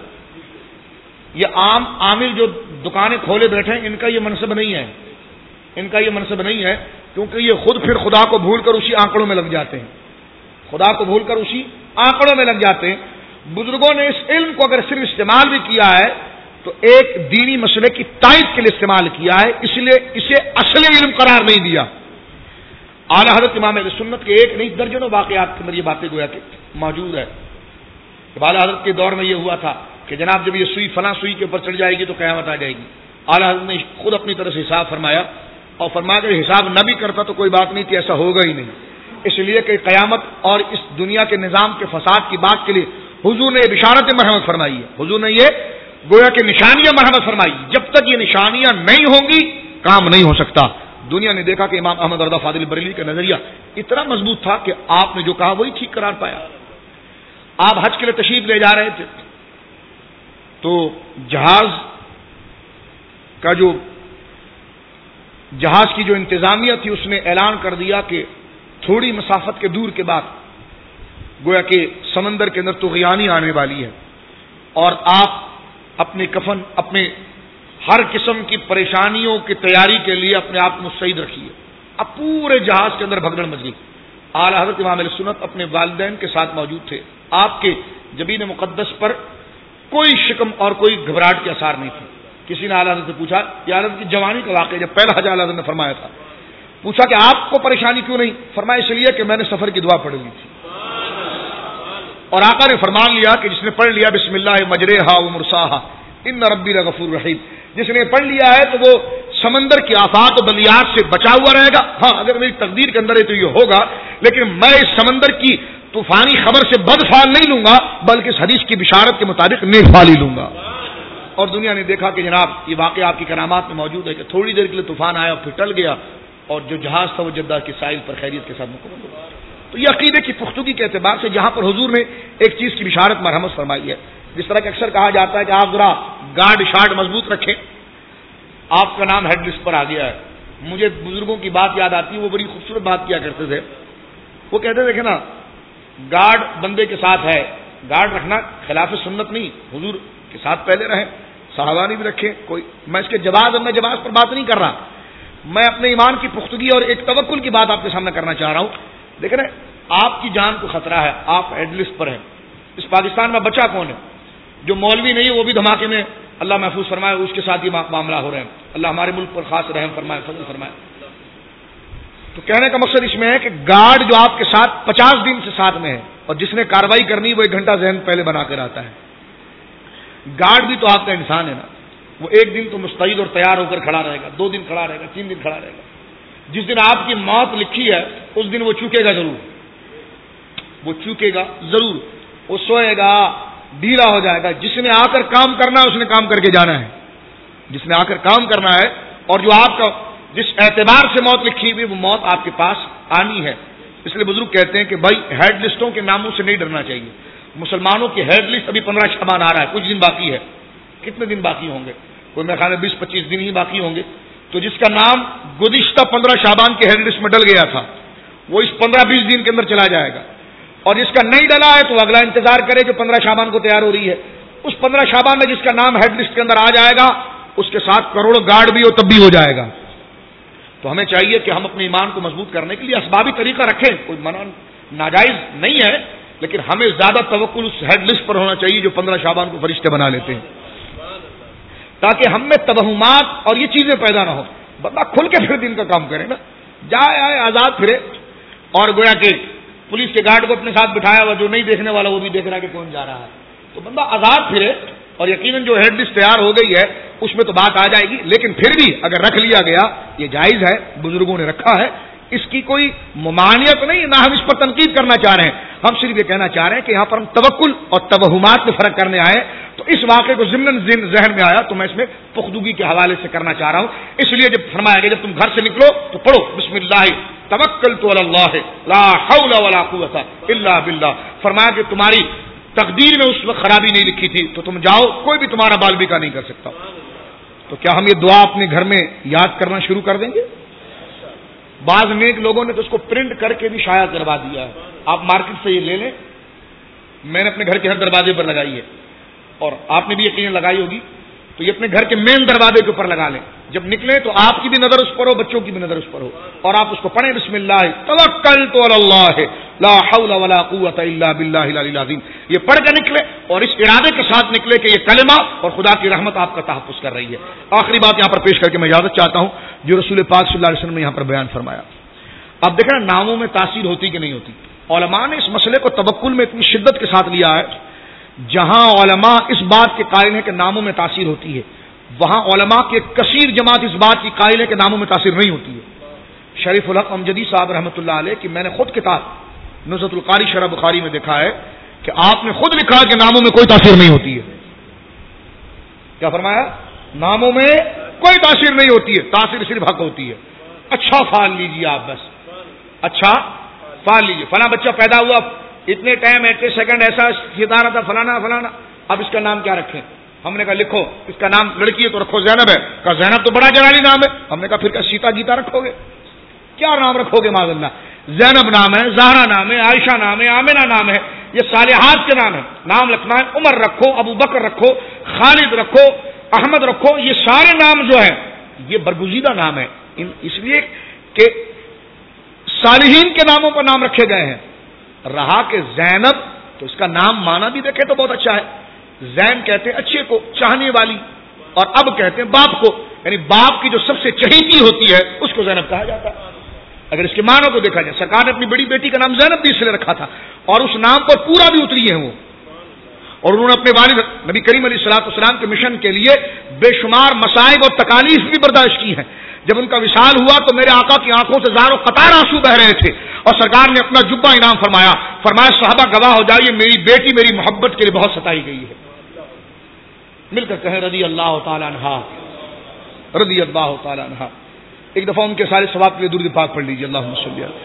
یہ عام عامل جو دکانیں کھولے بیٹھے ہیں ان کا یہ منصب نہیں ہے، ان کا یہ منصب نہیں ہے، کیونکہ یہ خود پھر خدا کو بھول کر اسی آنکڑوں میں لگ جاتے ہیں، خدا کو بھول کر اسی آنکڑوں میں لگ جاتے ہیں۔ بزرگوں نے اس علم کو اگر صرف استعمال بھی کیا ہے تو ایک دینی مسئلے کی تائید کے لیے استعمال کیا ہے، اس لیے اسے اصل علم قرار نہیں دیا۔ اعلیٰ حضرت امام اہل سنت کے ایک نہیں درجنوں واقعات کے اندر یہ باتیں گویا کہ موجود ہے۔ اعلیٰ حضرت کے دور میں یہ ہوا تھا کہ جناب جب یہ سوئی فلاں سوئی کے اوپر چڑھ جائے گی تو قیامت آ جائے گی۔ اعلیٰ حضرت نے خود اپنی طرف سے حساب فرمایا اور فرمایا کہ حساب نہ بھی کرتا تو کوئی بات نہیں تھی، ایسا ہوگا ہی نہیں، اس لیے کہ قیامت اور اس دنیا کے نظام کے فساد کی بات کے لیے حضور نے یہ بشارت مرحمت فرمائی ہے، حضور نے یہ گویا کہ نشانیاں مرحمت فرمائی، جب تک یہ نشانیاں نہیں ہوں گی کام نہیں ہو سکتا۔ دنیا نے دیکھا کہ امام احمد رضا فاضل بریلوی کا نظریہ اتنا مضبوط تھا کہ آپ نے جو کہا وہی ٹھیک قرار پایا۔ آپ حج کے لیے تشریف لے جا رہے تھے تو جہاز کا جو جہاز کی جو انتظامیہ تھی اس نے اعلان کر دیا کہ تھوڑی مسافت کے دور کے بعد گویا کہ سمندر کے اندر طغیانی آنے والی ہے اور آپ اپنے کفن، اپنے ہر قسم کی پریشانیوں کی تیاری کے لیے اپنے آپ کو مستعد رکھیے۔ اب پورے جہاز کے اندر بھگدڑ مچ گئی۔ اعلیٰ حضرت امام اہل سنت اپنے والدین کے ساتھ موجود تھے، آپ کے جبین مقدس پر کوئی شکم اور کوئی گھبراہٹ کے آثار نہیں تھے۔ کسی نے اعلیٰ حضرت سے پوچھا، یہ حضرت کی جوانی کا واقعہ جب پہلا حج اعلیٰ حضرت نے فرمایا تھا، پوچھا کہ آپ کو پریشانی کیوں نہیں؟ فرمایا اس لیے کہ میں نے سفر کی دعا پڑھ لی تھی اور آقا نے فرمان لیا کہ جس نے پڑھ لیا بسم اللہ مجریہا و مرساہا ان ربی لغفور رحیم، جس نے پڑھ لیا ہے تو وہ سمندر کی آفات و بلیات سے بچا ہوا رہے گا۔ ہاں اگر میری تقدیر کے اندر ہے تو یہ ہوگا، لیکن میں اس سمندر کی طوفانی خبر سے بد فعل نہیں لوں گا بلکہ اس حدیث کی بشارت کے مطابق نیک فعل ہی لوں گا۔ اور دنیا نے دیکھا کہ جناب یہ واقعہ آپ کی کرامات میں موجود ہے کہ تھوڑی دیر کے لیے طوفان آیا اور پھر ٹل گیا اور جو جہاز تھا وہ جدہ کے ساحل پر خیریت کے ساتھ مکمل ہو گیا۔ تو یہ عقیدے کی پختگی کے اعتبار سے جہاں پر حضور نے ایک چیز کی بشارت مرحمت فرمائی ہے، جس طرح کہ اکثر کہا جاتا ہے کہ آپ ذرا گارڈ شارٹ مضبوط رکھیں، آپ کا نام ہیڈ لسٹ پر آ گیا ہے، مجھے بزرگوں کی بات یاد آتی ہے، وہ بڑی خوبصورت بات کیا کرتے تھے. وہ کہتے تھے کہ نا گارڈ بندے کے ساتھ ہے، گارڈ رکھنا خلاف سنت نہیں، حضور کے ساتھ پہلے رہیں، صحابہ نے بھی رکھے. کوئی میں اس کے جواز میں جواز پر بات نہیں کر رہا، میں اپنے ایمان کی پختگی اور ایک توکل کی بات آپ کے سامنے کرنا چاہ رہا ہوں. دیکھ رہے آپ کی جان کو خطرہ ہے، آپ ہیڈ لسٹ پر ہیں. اس پاکستان میں بچہ کون ہے جو مولوی نہیں ہے وہ بھی دھماکے میں اللہ محفوظ فرمائے اس کے ساتھ ہی معاملہ ہو رہے ہیں. اللہ ہمارے ملک پر خاص رحم فرمائے، فضل فرمائے. تو کہنے کا مقصد اس میں ہے کہ گارڈ جو آپ کے ساتھ پچاس دن سے ساتھ میں ہے اور جس نے کارروائی کرنی وہ ایک گھنٹہ ذہن پہلے بنا کر آتا ہے. گارڈ بھی تو آپ کا انسان ہے نا، وہ ایک دن تو مستعد اور تیار ہو کر کھڑا رہے گا، دو دن کھڑا رہے گا، تین دن کھڑا رہے گا. جس دن آپ کی موت لکھی ہے اس دن وہ چوکے گا ضرور، وہ چوکے گا ضرور، وہ سوئے گا، ڈھیلا ہو جائے گا. جس نے آ کر کام کرنا ہے اس نے کام کر کے جانا ہے، جس نے آ کر کام کرنا ہے. اور جو آپ کا جس اعتبار سے موت لکھی ہوئی وہ موت آپ کے پاس آنی ہے. اس لیے بزرگ کہتے ہیں کہ بھائی ہیڈ لسٹوں کے ناموں سے نہیں ڈرنا چاہیے. مسلمانوں کی ہیڈ لسٹ ابھی پندرہ شعبان آ رہا ہے، کچھ دن باقی ہے. کتنے دن باقی ہوں گے؟ کوئی میرے خیال میں بیس پچیس دن ہی باقی ہوں گے. تو جس کا نام گزشتہ پندرہ شعبان کے ہیڈ لسٹ میں ڈل گیا تھا وہ اس پندرہ بیس دن کے اندر چلا جائے گا. اور جس کا نہیں ڈلا ہے تو اگلا انتظار کرے جو پندرہ شعبان کو تیار ہو رہی ہے. اس پندرہ شعبان میں جس کا نام ہیڈ لسٹ کے اندر آ جائے گا اس کے ساتھ کروڑوں گارڈ بھی ہو تب بھی ہو جائے گا. تو ہمیں چاہیے کہ ہم اپنے ایمان کو مضبوط کرنے کے لیے اسبابی طریقہ رکھیں، کوئی منع ناجائز نہیں ہے، لیکن ہمیں زیادہ توکل اس ہیڈ لسٹ پر ہونا چاہیے جو پندرہ شعبان کو فرشتے بنا لیتے ہیں، تاکہ ہم میں توہمات اور یہ چیزیں پیدا نہ ہو. بندہ کھل کے پھر دن کا کام کرے نا، جائے آئے آزاد پھرے. اور گویا کہ پولیس کے گارڈ کو اپنے ساتھ بٹھایا ہوا، جو نہیں دیکھنے والا وہ بھی دیکھ رہا کہ کون جا رہا ہے. تو بندہ آزاد پھرے. اور یقیناً جو ہیڈ لسٹ تیار ہو گئی ہے اس میں تو بات آ جائے گی، لیکن پھر بھی اگر رکھ لیا گیا یہ جائز ہے، بزرگوں نے رکھا ہے، اس کی کوئی ممانعت نہیں، نہ ہم اس پر تنقید کرنا چاہ رہے ہیں. ہم صرف یہ کہنا چاہ رہے ہیں کہ یہاں پر ہم توکل اور توہمات میں فرق کرنے آئے تو اس واقعے کو ضمن ذہن میں آیا تو میں اس میں پختگی کے حوالے سے کرنا چاہ رہا ہوں. اس لیے جب فرمایا گیا جب تم گھر سے نکلو تو پڑھو بسم اللہ توکلت علی اللہ لا حول ولا قوت الا باللہ. فرمایا کہ تمہاری تقدیر میں اس وقت خرابی نہیں لکھی تھی تو تم جاؤ، کوئی بھی تمہارا بال بیکا نہیں کر سکتا. تو کیا ہم یہ دعا اپنے گھر میں یاد کرنا شروع کر دیں گے؟ بعض نیک لوگوں نے تو اس کو پرنٹ کر کے بھی شائع کروا دیا ہے. آپ مارکیٹ سے یہ لے لیں، میں نے اپنے گھر کے ہر دروازے پر لگائی ہے اور آپ نے بھی یقیناً لگائی ہوگی. تو یہ اپنے گھر کے مین دروازے کے اوپر لگا لیں، جب نکلیں تو آپ کی بھی نظر اس پر ہو، بچوں کی بھی نظر اس پر ہو، اور آپ اس کو پڑھیں بسم اللہ توکلت علی اللہ لا حول ولا قوت الا باللہ العلی العظیم. یہ پڑھ کر نکلے اور اس ارادے کے ساتھ نکلے کہ یہ کلمہ اور خدا کی رحمت آپ کا تحفظ کر رہی ہے. آخری بات یہاں پر پیش کر کے میں اجازت چاہتا ہوں جو رسول پاک صلی اللہ علیہ وسلم نے یہاں پر بیان فرمایا. اب دیکھیں ناموں میں تاثیر ہوتی کہ نہیں ہوتی. علماء نے اس مسئلے کو توکل میں اتنی شدت کے ساتھ لیا ہے، جہاں علماء اس بات کے قائل ہیں کہ ناموں میں تاثیر ہوتی ہے وہاں علماء کے کثیر جماعت اس بات کی قائل ہے کہ ناموں میں تاثیر نہیں ہوتی ہے. شریف الحق امجدی صاحب رحمۃ اللہ علیہ کی میں نے خود کتاب نزہۃ القاری شرح بخاری میں دیکھا ہے کہ آپ نے خود لکھا کہ ناموں میں کوئی تاثیر نہیں ہوتی ہے. کیا فرمایا؟ ناموں میں کوئی تاثیر نہیں ہوتی ہے، تاثیر صرف حق ہوتی ہے. اچھا فال لیجیے آپ، بس اچھا فال لیجیے. فلاں بچہ پیدا ہوا اتنے ٹائم اتنے سیکنڈ ایسا ستارہ تھا فلانا فلانا، اب اس کا نام کیا رکھیں؟ ہم نے کہا لکھو اس کا نام لڑکی ہے تو رکھو زینب ہے. کہا زینب تو بڑا جلالی نام ہے. ہم نے کہا پھر کیا سیتا گیتا رکھو گے؟ کیا نام رکھو گے؟ معاذ اللہ. زینب نام ہے، زہرا نام ہے، عائشہ نام ہے، آمنہ نام ہے، یہ صالحات کے نام ہے. نام رکھنا ہے عمر رکھو، ابو بکر رکھو، خالد رکھو، احمد رکھو. یہ سارے نام جو ہیں یہ برگزیدہ نام ہے اس لیے کہ صالحین کے ناموں پر نام رکھے گئے ہیں. رہا کہ زینب تو اس کا نام مانا بھی دیکھے تو بہت اچھا ہے. زین کہتے ہیں اچھے کو، چاہنے والی، اور اب کہتے ہیں باپ کو، یعنی باپ کی جو سب سے چہیتی ہوتی ہے اس کو زینب کہا جاتا ہے. اگر اس کے معنوں کو دیکھا جائے سرکار نے اپنی بڑی بیٹی کا نام زینب بھی اس لیے رکھا تھا اور اس نام پر پورا بھی اتری ہے وہ. اور انہوں نے اپنے والد نبی کریم علیہ الصلوۃ والسلام کے مشن کے لیے بے شمار مصائب اور تکالیف بھی برداشت کی ہیں. جب ان کا وصال ہوا تو میرے آقا کی آنکھوں سے زار و قطار آنسو بہ رہے تھے اور سرکار نے اپنا جبہ انعام فرمایا. فرمایا صحابہ گواہ ہو جائیے میری بیٹی میری محبت کے لیے بہت ستائی گئی ہے. مل کر کہیں رضی اللہ تعالیٰ عنہا، رضی اللہ تعالیٰ عنہا. ایک دفعہ ان کے سارے ثواب کے لیے درود پاک پڑھ لیجیے. اللہم صلی علیہ.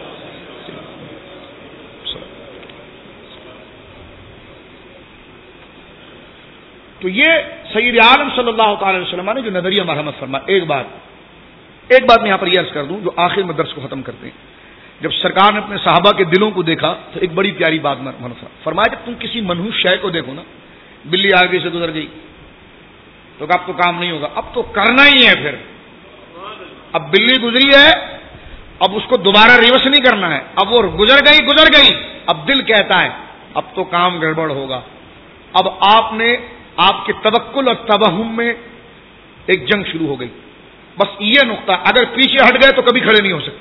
تو یہ سید عالم صلی اللہ تعالی وسلم نے جو نظریہ مرحمت فرمایا. ایک بات ایک بات میں یہاں پر یہ عرض کر دوں جو آخر میں درس کو ختم کرتے ہیں. جب سرکار نے اپنے صحابہ کے دلوں کو دیکھا تو ایک بڑی پیاری بات فرمایا, جب تم کسی منحوس شے کو دیکھو نا, بلی آگے سے گزر گئی تو اب تو کام نہیں ہوگا, اب تو کرنا ہی ہے. پھر اب بلی گزری ہے, اب اس کو دوبارہ ریورس نہیں کرنا ہے, اب وہ گزر گئی گزر گئی اب دل کہتا ہے اب تو کام گڑبڑ ہوگا. اب آپ نے آپ کے توکل اور توہم میں ایک جنگ شروع ہو گئی. بس یہ نقطہ, اگر پیچھے ہٹ گئے تو کبھی کھڑے نہیں ہو سکتے,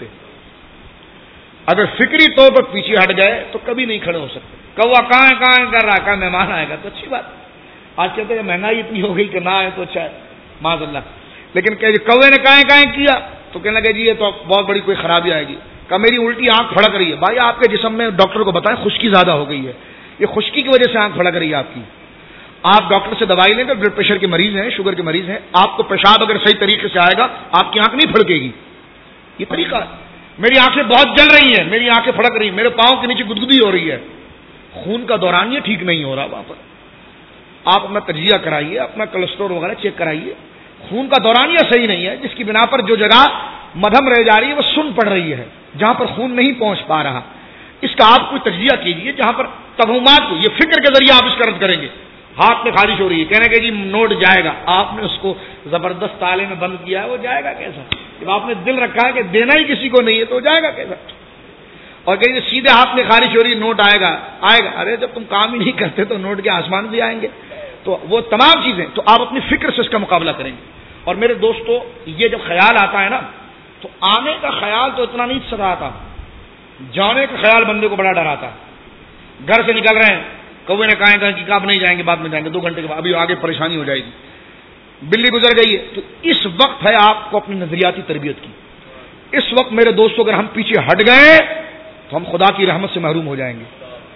اگر فکری طور پر پیچھے ہٹ گئے تو کبھی نہیں کھڑے ہو سکتے. کوا کہاں کہاں کر رہا, کہاں مہمان آئے گا تو اچھی بات. آج کہتے ہیں مہنگائی اتنی ہو گئی کہ نہ آئے تو اچھا ہے معاذ اللہ, لیکن کہ کوے نے کہاں کہاں کیا تو کہنے لگے جی یہ تو بہت بڑی کوئی خرابی آئے گی. کہ میری الٹی آنکھ پھڑک رہی ہے. بھائی آپ کے جسم میں ڈاکٹر کو بتائیں خشکی زیادہ ہو گئی ہے, یہ خشکی کی وجہ سے آنکھ پھڑک رہی ہے آپ کی. آپ ڈاکٹر سے دوائی لیں گے, بلڈ پریشر کے مریض ہیں, شوگر کے مریض ہیں, آپ کو پیشاب اگر صحیح طریقے سے آئے گا آپ کی آنکھ نہیں پھڑکے گی. یہ طریقہ ہے. میری آنکھیں بہت جل رہی ہیں, میری آنکھیں پھڑک رہی ہیں, میرے پاؤں کے نیچے گدگدی ہو رہی ہے, خون کا دوران یہ ٹھیک نہیں ہو رہا. وہاں پر آپ اپنا تجزیہ کرائیے, اپنا کولیسٹرول وغیرہ چیک کرائیے, خون کا دوران یہ صحیح نہیں ہے, جس کی بنا پر جو جگہ مدھم رہ جا رہی ہے وہ سن پڑ رہی ہے, جہاں پر خون نہیں پہنچ پا رہا. اس کا آپ کوئی تجزیہ کیجیے جہاں پر توہمات کو یہ فکر کے ذریعے آپ اس کا رد کریں گے. ہاتھ میں خارش ہو رہی ہے, کہنے کہ جی نوٹ جائے گا, آپ نے اس کو زبردست تالے میں بند کیا ہے, وہ جائے گا کیسا؟ جب آپ نے دل رکھا ہے کہ دینا ہی کسی کو نہیں ہے تو جائے گا کیسا؟ اور کہیں سیدھے ہاتھ میں خارش ہو رہی ہے, نوٹ آئے گا آئے گا. ارے جب تم کام ہی نہیں کرتے تو نوٹ کے آسمان بھی آئیں گے. تو وہ تمام چیزیں تو آپ اپنی فکر سے اس کا مقابلہ کریں گے. اور میرے دوستو, یہ جب خیال آتا ہے نا تو آنے کا خیال تو اتنا نہیں ستا, جانے کا خیال بندے کو بڑا ڈراتا. گھر سے نکل رہے ہیں, کوے نے کہا کہ کب نہیں جائیں گے, بعد میں جائیں گے, دو گھنٹے کے بعد, ابھی آگے پریشانی ہو جائے گی. بلی گزر گئی ہے. تو اس وقت ہے آپ کو اپنی نظریاتی تربیت کی. اس وقت میرے دوستوں اگر ہم پیچھے ہٹ گئے تو ہم خدا کی رحمت سے محروم ہو جائیں گے.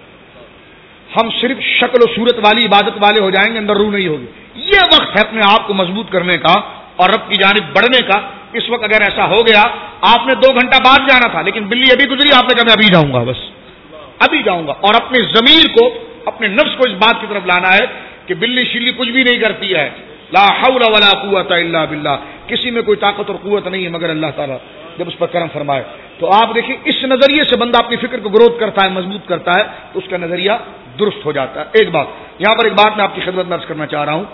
ہم صرف شکل و صورت والی عبادت والے ہو جائیں گے, اندر روح نہیں ہوگی. یہ وقت ہے اپنے آپ کو مضبوط کرنے کا اور رب کی جانب بڑھنے کا. اس وقت اگر ایسا ہو گیا, آپ نے دو گھنٹہ بعد جانا تھا لیکن بلی ابھی گزری, آپ نے کہا میں ابھی جاؤں گا, بس ابھی جاؤں گا. اور اپنے ضمیر کو, اپنے نفس کو اس بات کی طرف لانا ہے کہ بلی شلی کچھ بھی نہیں کرتی ہے. لا حول ولا قوت الا باللہ, کسی میں کوئی طاقت اور قوت نہیں ہے مگر اللہ تعالیٰ جب اس پر کرم فرمائے. تو آپ دیکھیں اس نظریے سے بندہ اپنی فکر کو گروتھ کرتا ہے, مضبوط کرتا ہے, تو اس کا نظریہ درست ہو جاتا ہے. ایک بات یہاں پر ایک بات میں آپ کی خدمت میں عرض کرنا چاہ رہا ہوں,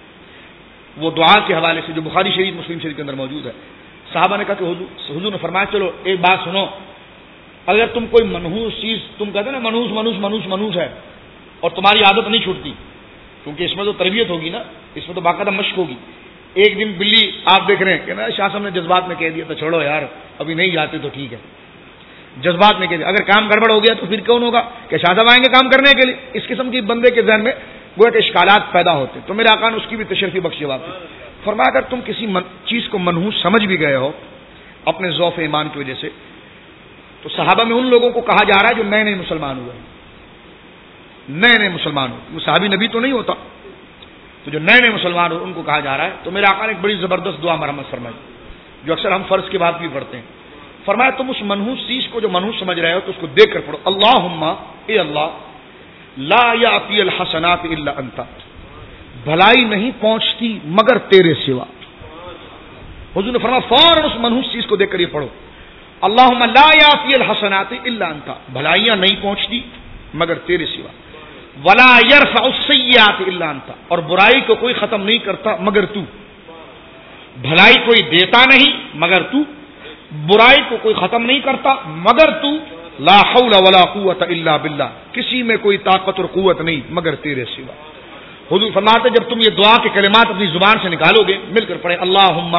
وہ دعا کے حوالے سے جو بخاری شریف مسلم شریف کے اندر موجود ہے. صحابہ نے کہا کہ حضور, حضور نے فرمایا چلو ایک بات سنو, اگر تم کوئی منحوس چیز, تم کہتے نا منحوس منحوس منحوس منحوس ہے اور تمہاری عادت نہیں چھوٹتی, کیونکہ اس میں تو تربیت ہوگی نا, اس میں تو باقاعدہ مشق ہوگی. ایک دن بلی آپ دیکھ رہے ہیں کہ نا شاہ صاحب نے جذبات میں کہہ دیا تو چھوڑو یار ابھی نہیں جاتے تو ٹھیک ہے, جذبات میں کہہ دیا. اگر کام گڑبڑ ہو گیا تو پھر کون ہوگا کہ شاہ صاحب آئیں گے کام کرنے کے لیے. اس قسم کی بندے کے ذہن میں گویا کہ اشکالات پیدا ہوتے. تو میرے آقا نے اس کی بھی تشریفی بخشی بات کی. فرمایا اگر تم کسی چیز کو منحوس سمجھ بھی گئے ہو اپنے ضعف ایمان کی وجہ سے, تو صحابہ میں ان لوگوں کو کہا جا رہا ہے جو نئے نئے مسلمان ہوئے, نئے نئے مسلمان ہو. وہ صحابی نبی تو نہیں ہوتا, تو جو نئے نئے مسلمان ہو ان کو کہا جا رہا ہے. تو میرے آقا نے ایک بڑی زبردست دعا مرحمت فرمائی جو اکثر ہم فرض کے بعد بھی پڑھتے ہیں. فرمایا تم اس منحوس چیز کو جو منحوس سمجھ رہے ہو تو اس کو دیکھ کر پڑھو, اللہم اے اللہ, لا یاتی الحسنات الا انت, بھلائی نہیں پہنچتی مگر تیرے سوا. حضور نے فرمایا فوراً اس منحوس چیز کو دیکھ کر یہ پڑھو, اللہم لا یاتی الحسنات الا انت, بھلائیاں نہیں پہنچتی مگر تیرے سوا. ولا یرفع السیئات الا انت, اور برائی کو کوئی ختم نہیں کرتا مگر تو. بھلائی کوئی دیتا نہیں مگر تو, برائی کو کوئی ختم نہیں کرتا مگر تو. لا حول ولا قوت الا باللہ, کسی میں کوئی طاقت اور قوت نہیں مگر تیرے سوا. حضور فرماتے جب تم یہ دعا کے کلمات اپنی زبان سے نکالو گے, مل کر پڑھیں اللہم,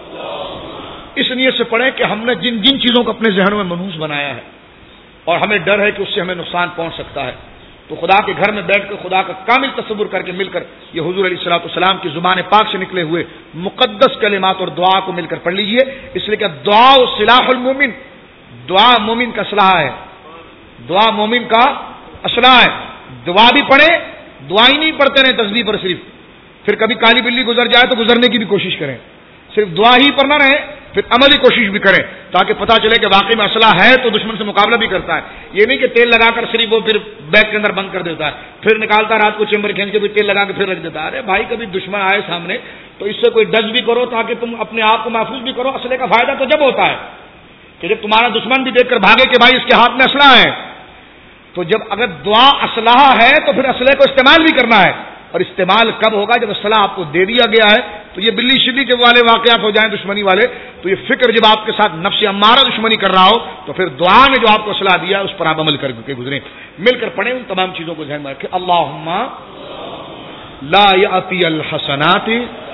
اس نیت سے پڑھیں کہ ہم نے جن جن چیزوں کو اپنے ذہنوں میں منحوس بنایا ہے اور ہمیں ڈر ہے کہ اس سے ہمیں نقصان پہنچ سکتا ہے, تو خدا کے گھر میں بیٹھ کر خدا کا کامل تصور کر کے مل کر یہ حضور علیہ الصلوۃ والسلام کی زبان پاک سے نکلے ہوئے مقدس کلمات اور دعا کو مل کر پڑھ لیجئے. اس لیے کہ دعا سلاح المومن, دعا مومن کا اسلحہ ہے, دعا مومن کا اسلحہ ہے. دعا بھی پڑھیں, دعا ہی نہیں پڑھتے رہیں تسبیح پر صرف, پھر کبھی کالی بلی گزر جائے تو گزرنے کی بھی کوشش کریں. صرف دعا ہی پر نہ رہیں, پھر عملی کوشش بھی کریں تاکہ پتہ چلے کہ واقعی میں اسلحہ ہے تو دشمن سے مقابلہ بھی کرتا ہے. یہ نہیں کہ تیل لگا کر صرف وہ پھر بیگ کے اندر بند کر دیتا ہے, پھر نکالتا رات کو چیمبر کھینچ کے پھر تیل لگا کے پھر رکھ دیتا ہے. ارے بھائی کبھی دشمن آئے سامنے تو اس سے کوئی ڈز بھی کرو تاکہ تم اپنے آپ کو محفوظ بھی کرو. اسلحے کا فائدہ تو جب ہوتا ہے کہ جب تمہارا دشمن بھی دیکھ کر بھاگے کہ بھائی اس کے ہاتھ میں اسلحہ ہے. تو جب اگر دعا اسلحہ ہے تو پھر اسلحے کو استعمال بھی کرنا ہے. اور استعمال کب ہوگا؟ جب اسلحہ آپ کو دے دیا گیا ہے. تو یہ بلی شلی جب والے واقعات ہو جائیں دشمنی والے، تو یہ فکر جب آپ کے ساتھ نفس امارہ دشمنی کر رہا ہو تو پھر دعا نے جو آپ کو اسلحہ دیا اس پر آپ عمل کر کے گزریں. مل کر پڑھیں، ان تمام چیزوں کو ذہن میں رکھیں. اللہم لا یأتی الحسنات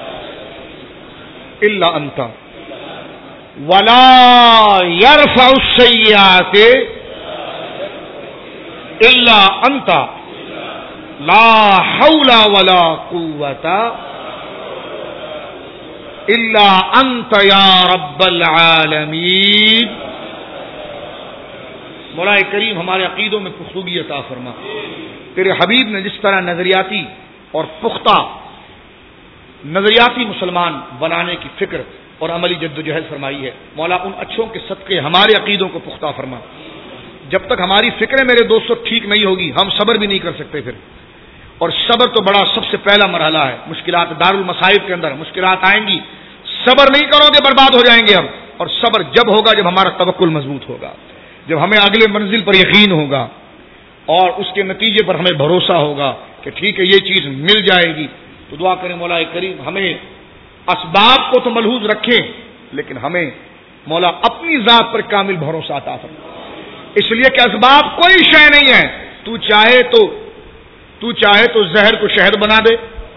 الا انت ولا یرفع السیئات الا انت لا حول ولا قوت الا انت یا رب العالمین. مولا کریم ہمارے عقیدوں میں پختگی عطا فرما. تیرے حبیب نے جس طرح نظریاتی اور پختہ نظریاتی مسلمان بنانے کی فکر اور عملی جدوجہد فرمائی ہے، مولا ان اچھوں کے صدقے ہمارے عقیدوں کو پختہ فرما. جب تک ہماری فکریں میرے دوستوں ٹھیک نہیں ہوگی ہم صبر بھی نہیں کر سکتے پھر. اور صبر تو بڑا سب سے پہلا مرحلہ ہے. مشکلات دار المصائب کے اندر مشکلات آئیں گی، صبر نہیں کرو گے برباد ہو جائیں گے ہم. اور صبر جب ہوگا جب ہمارا توکل مضبوط ہوگا، جب ہمیں اگلے منزل پر یقین ہوگا اور اس کے نتیجے پر ہمیں بھروسہ ہوگا کہ ٹھیک ہے یہ چیز مل جائے گی. تو دعا کریں مولا کریم ہمیں اسباب کو تو ملحوظ رکھیں لیکن ہمیں مولا اپنی ذات پر کامل بھروسہ عطا فرما. اس لیے کہ اسباب کوئی شے نہیں ہے. تو چاہے تو تو چاہے تو زہر کو شہد بنا دے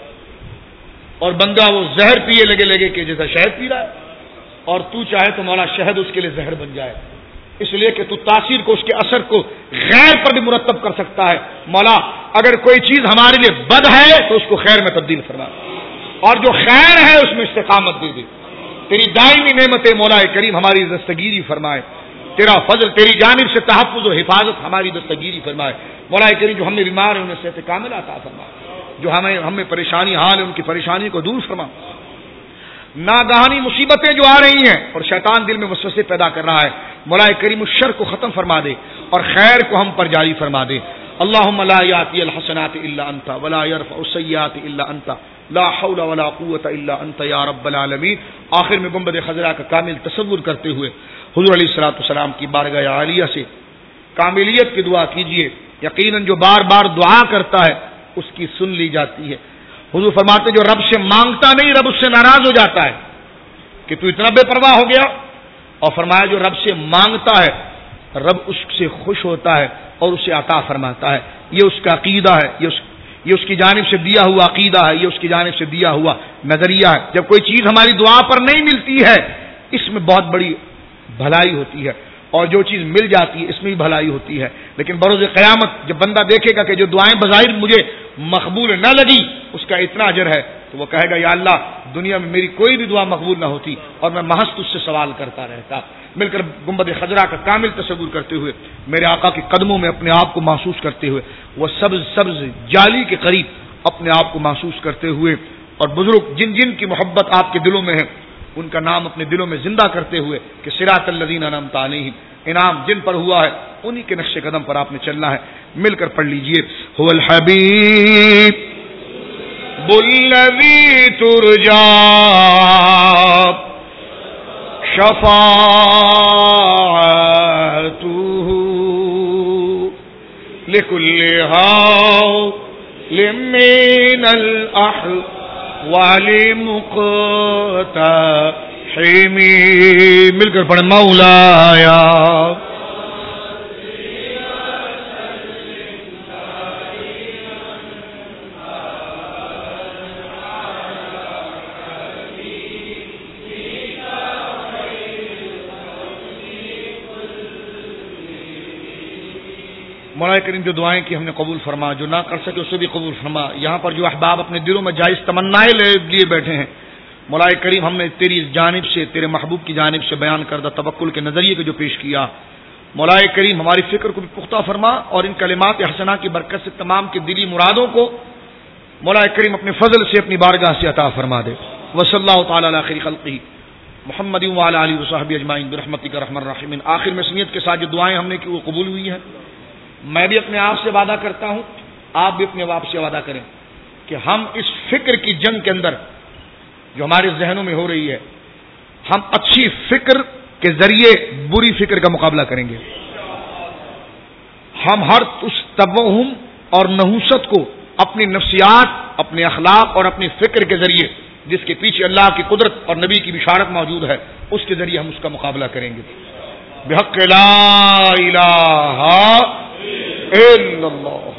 اور بندہ وہ زہر پیے لگے لگے کہ جیسا شہد پی رہا ہے، اور تو چاہے تو مولا شہد اس کے لیے زہر بن جائے. اس لیے کہ تو تاثیر کو اس کے اثر کو غیر پر بھی مرتب کر سکتا ہے. مولا اگر کوئی چیز ہمارے لیے بد ہے تو اس کو خیر میں تبدیل فرما، اور جو خیر ہے اس میں استقامت دے دے. تیری دائمی نعمت مولا کریم ہماری دستگیری فرمائے. تیرا فضل تیری جانب سے تحفظ و حفاظت ہماری دستگیری فرمائے. مولا کریم جو ہم نے بیمار ہیں انہیں صحت کامل عطا فرما. جو ہمیں ہم میں پریشانی حال ہے ان کی پریشانی کو دور فرما. ناگہانی مصیبتیں جو آ رہی ہیں اور شیطان دل میں وسوسے پیدا کر رہا ہے، مولا کریم اس شر کو ختم فرما دے اور خیر کو ہم پر جاری فرما دے. اللهم لا یاتی الحسنات الا انت ولا يرفع السیئات الا انت لا حول ولا قوت الا انت یا رب العالمین. آخر میں گنبد خضرا کا کامل تصور کرتے ہوئے حضور علیہ الصلوۃ والسلام کی بارگاہ عالیہ سے کاملیت کی دعا کیجیے. یقیناً جو بار بار دعا کرتا ہے اس کی سن لی جاتی ہے. حضور فرماتے جو رب سے مانگتا نہیں رب اس سے ناراض ہو جاتا ہے کہ تو اتنا بے پرواہ ہو گیا. اور فرمایا جو رب سے مانگتا ہے رب اس سے خوش ہوتا ہے اور اسے عطا فرماتا ہے. یہ اس کا عقیدہ ہے، یہ اس یہ اس کی جانب سے دیا ہوا عقیدہ ہے، یہ اس کی جانب سے دیا ہوا نظریہ ہے. جب کوئی چیز ہماری دعا پر نہیں ملتی ہے اس میں بہت بڑی بھلائی ہوتی ہے، اور جو چیز مل جاتی ہے اس میں بھی بھلائی ہوتی ہے. لیکن بروز قیامت جب بندہ دیکھے گا کہ جو دعائیں بظاہر مجھے مقبول نہ لگی اس کا اتنا اجر ہے تو وہ کہے گا یا اللہ دنیا میں میری کوئی بھی دعا مقبول نہ ہوتی اور میں محض تجھ سے سوال کرتا رہتا. مل کر گنبد خضرا کا کامل تصور کرتے ہوئے میرے آقا کے قدموں میں اپنے آپ کو محسوس کرتے ہوئے وہ سبز سبز جالی کے قریب اپنے آپ کو محسوس کرتے ہوئے اور بزرگ جن جن کی محبت آپ کے دلوں میں ہے ان کا نام اپنے دلوں میں زندہ کرتے ہوئے کہ صراط الذین انعمت علیہم، انعام جن پر ہوا ہے انہی کے نقش قدم پر آپ نے چلنا ہے. مل کر پڑھ لیجئے هو الحبیب الذی ترجا شفاعته لكل حول من الأحوال مقتحم. مل کر پڑھ مولایا مولا کریم جو دعائیں کی ہم نے قبول فرما، جو نہ کر سکے اسے بھی قبول فرما. یہاں پر جو احباب اپنے دلوں میں جائز تمنائیں لیے بیٹھے ہیں مولا کریم ہم نے تیری جانب سے تیرے محبوب کی جانب سے بیان کردہ توکل کے نظریے کو جو پیش کیا مولا کریم ہماری فکر کو بھی پختہ فرما اور ان کلمات حسنہ کی برکت سے تمام کی دلی مرادوں کو مولا کریم اپنے فضل سے اپنی بارگاہ سے عطا فرما دے. وصلی اللہ تعالی علی خیر خلقہ محمد وعلی آلہ وصحبہ اجمعین برحمتک ارحم الراحمین. آخر میں سنیت کے ساتھ جو دعائیں ہم نے کی وہ قبول ہوئی ہیں. میں بھی اپنے آپ سے وعدہ کرتا ہوں آپ بھی اپنے آپ سے وعدہ کریں کہ ہم اس فکر کی جنگ کے اندر جو ہمارے ذہنوں میں ہو رہی ہے، ہم اچھی فکر کے ذریعے بری فکر کا مقابلہ کریں گے. ہم ہر اس توہم اور نحوست کو اپنی نفسیات، اپنے اخلاق اور اپنی فکر کے ذریعے، جس کے پیچھے اللہ کی قدرت اور نبی کی بشارت موجود ہے، اس کے ذریعے ہم اس کا مقابلہ کریں گے. بحق لا الہ الا اللہ.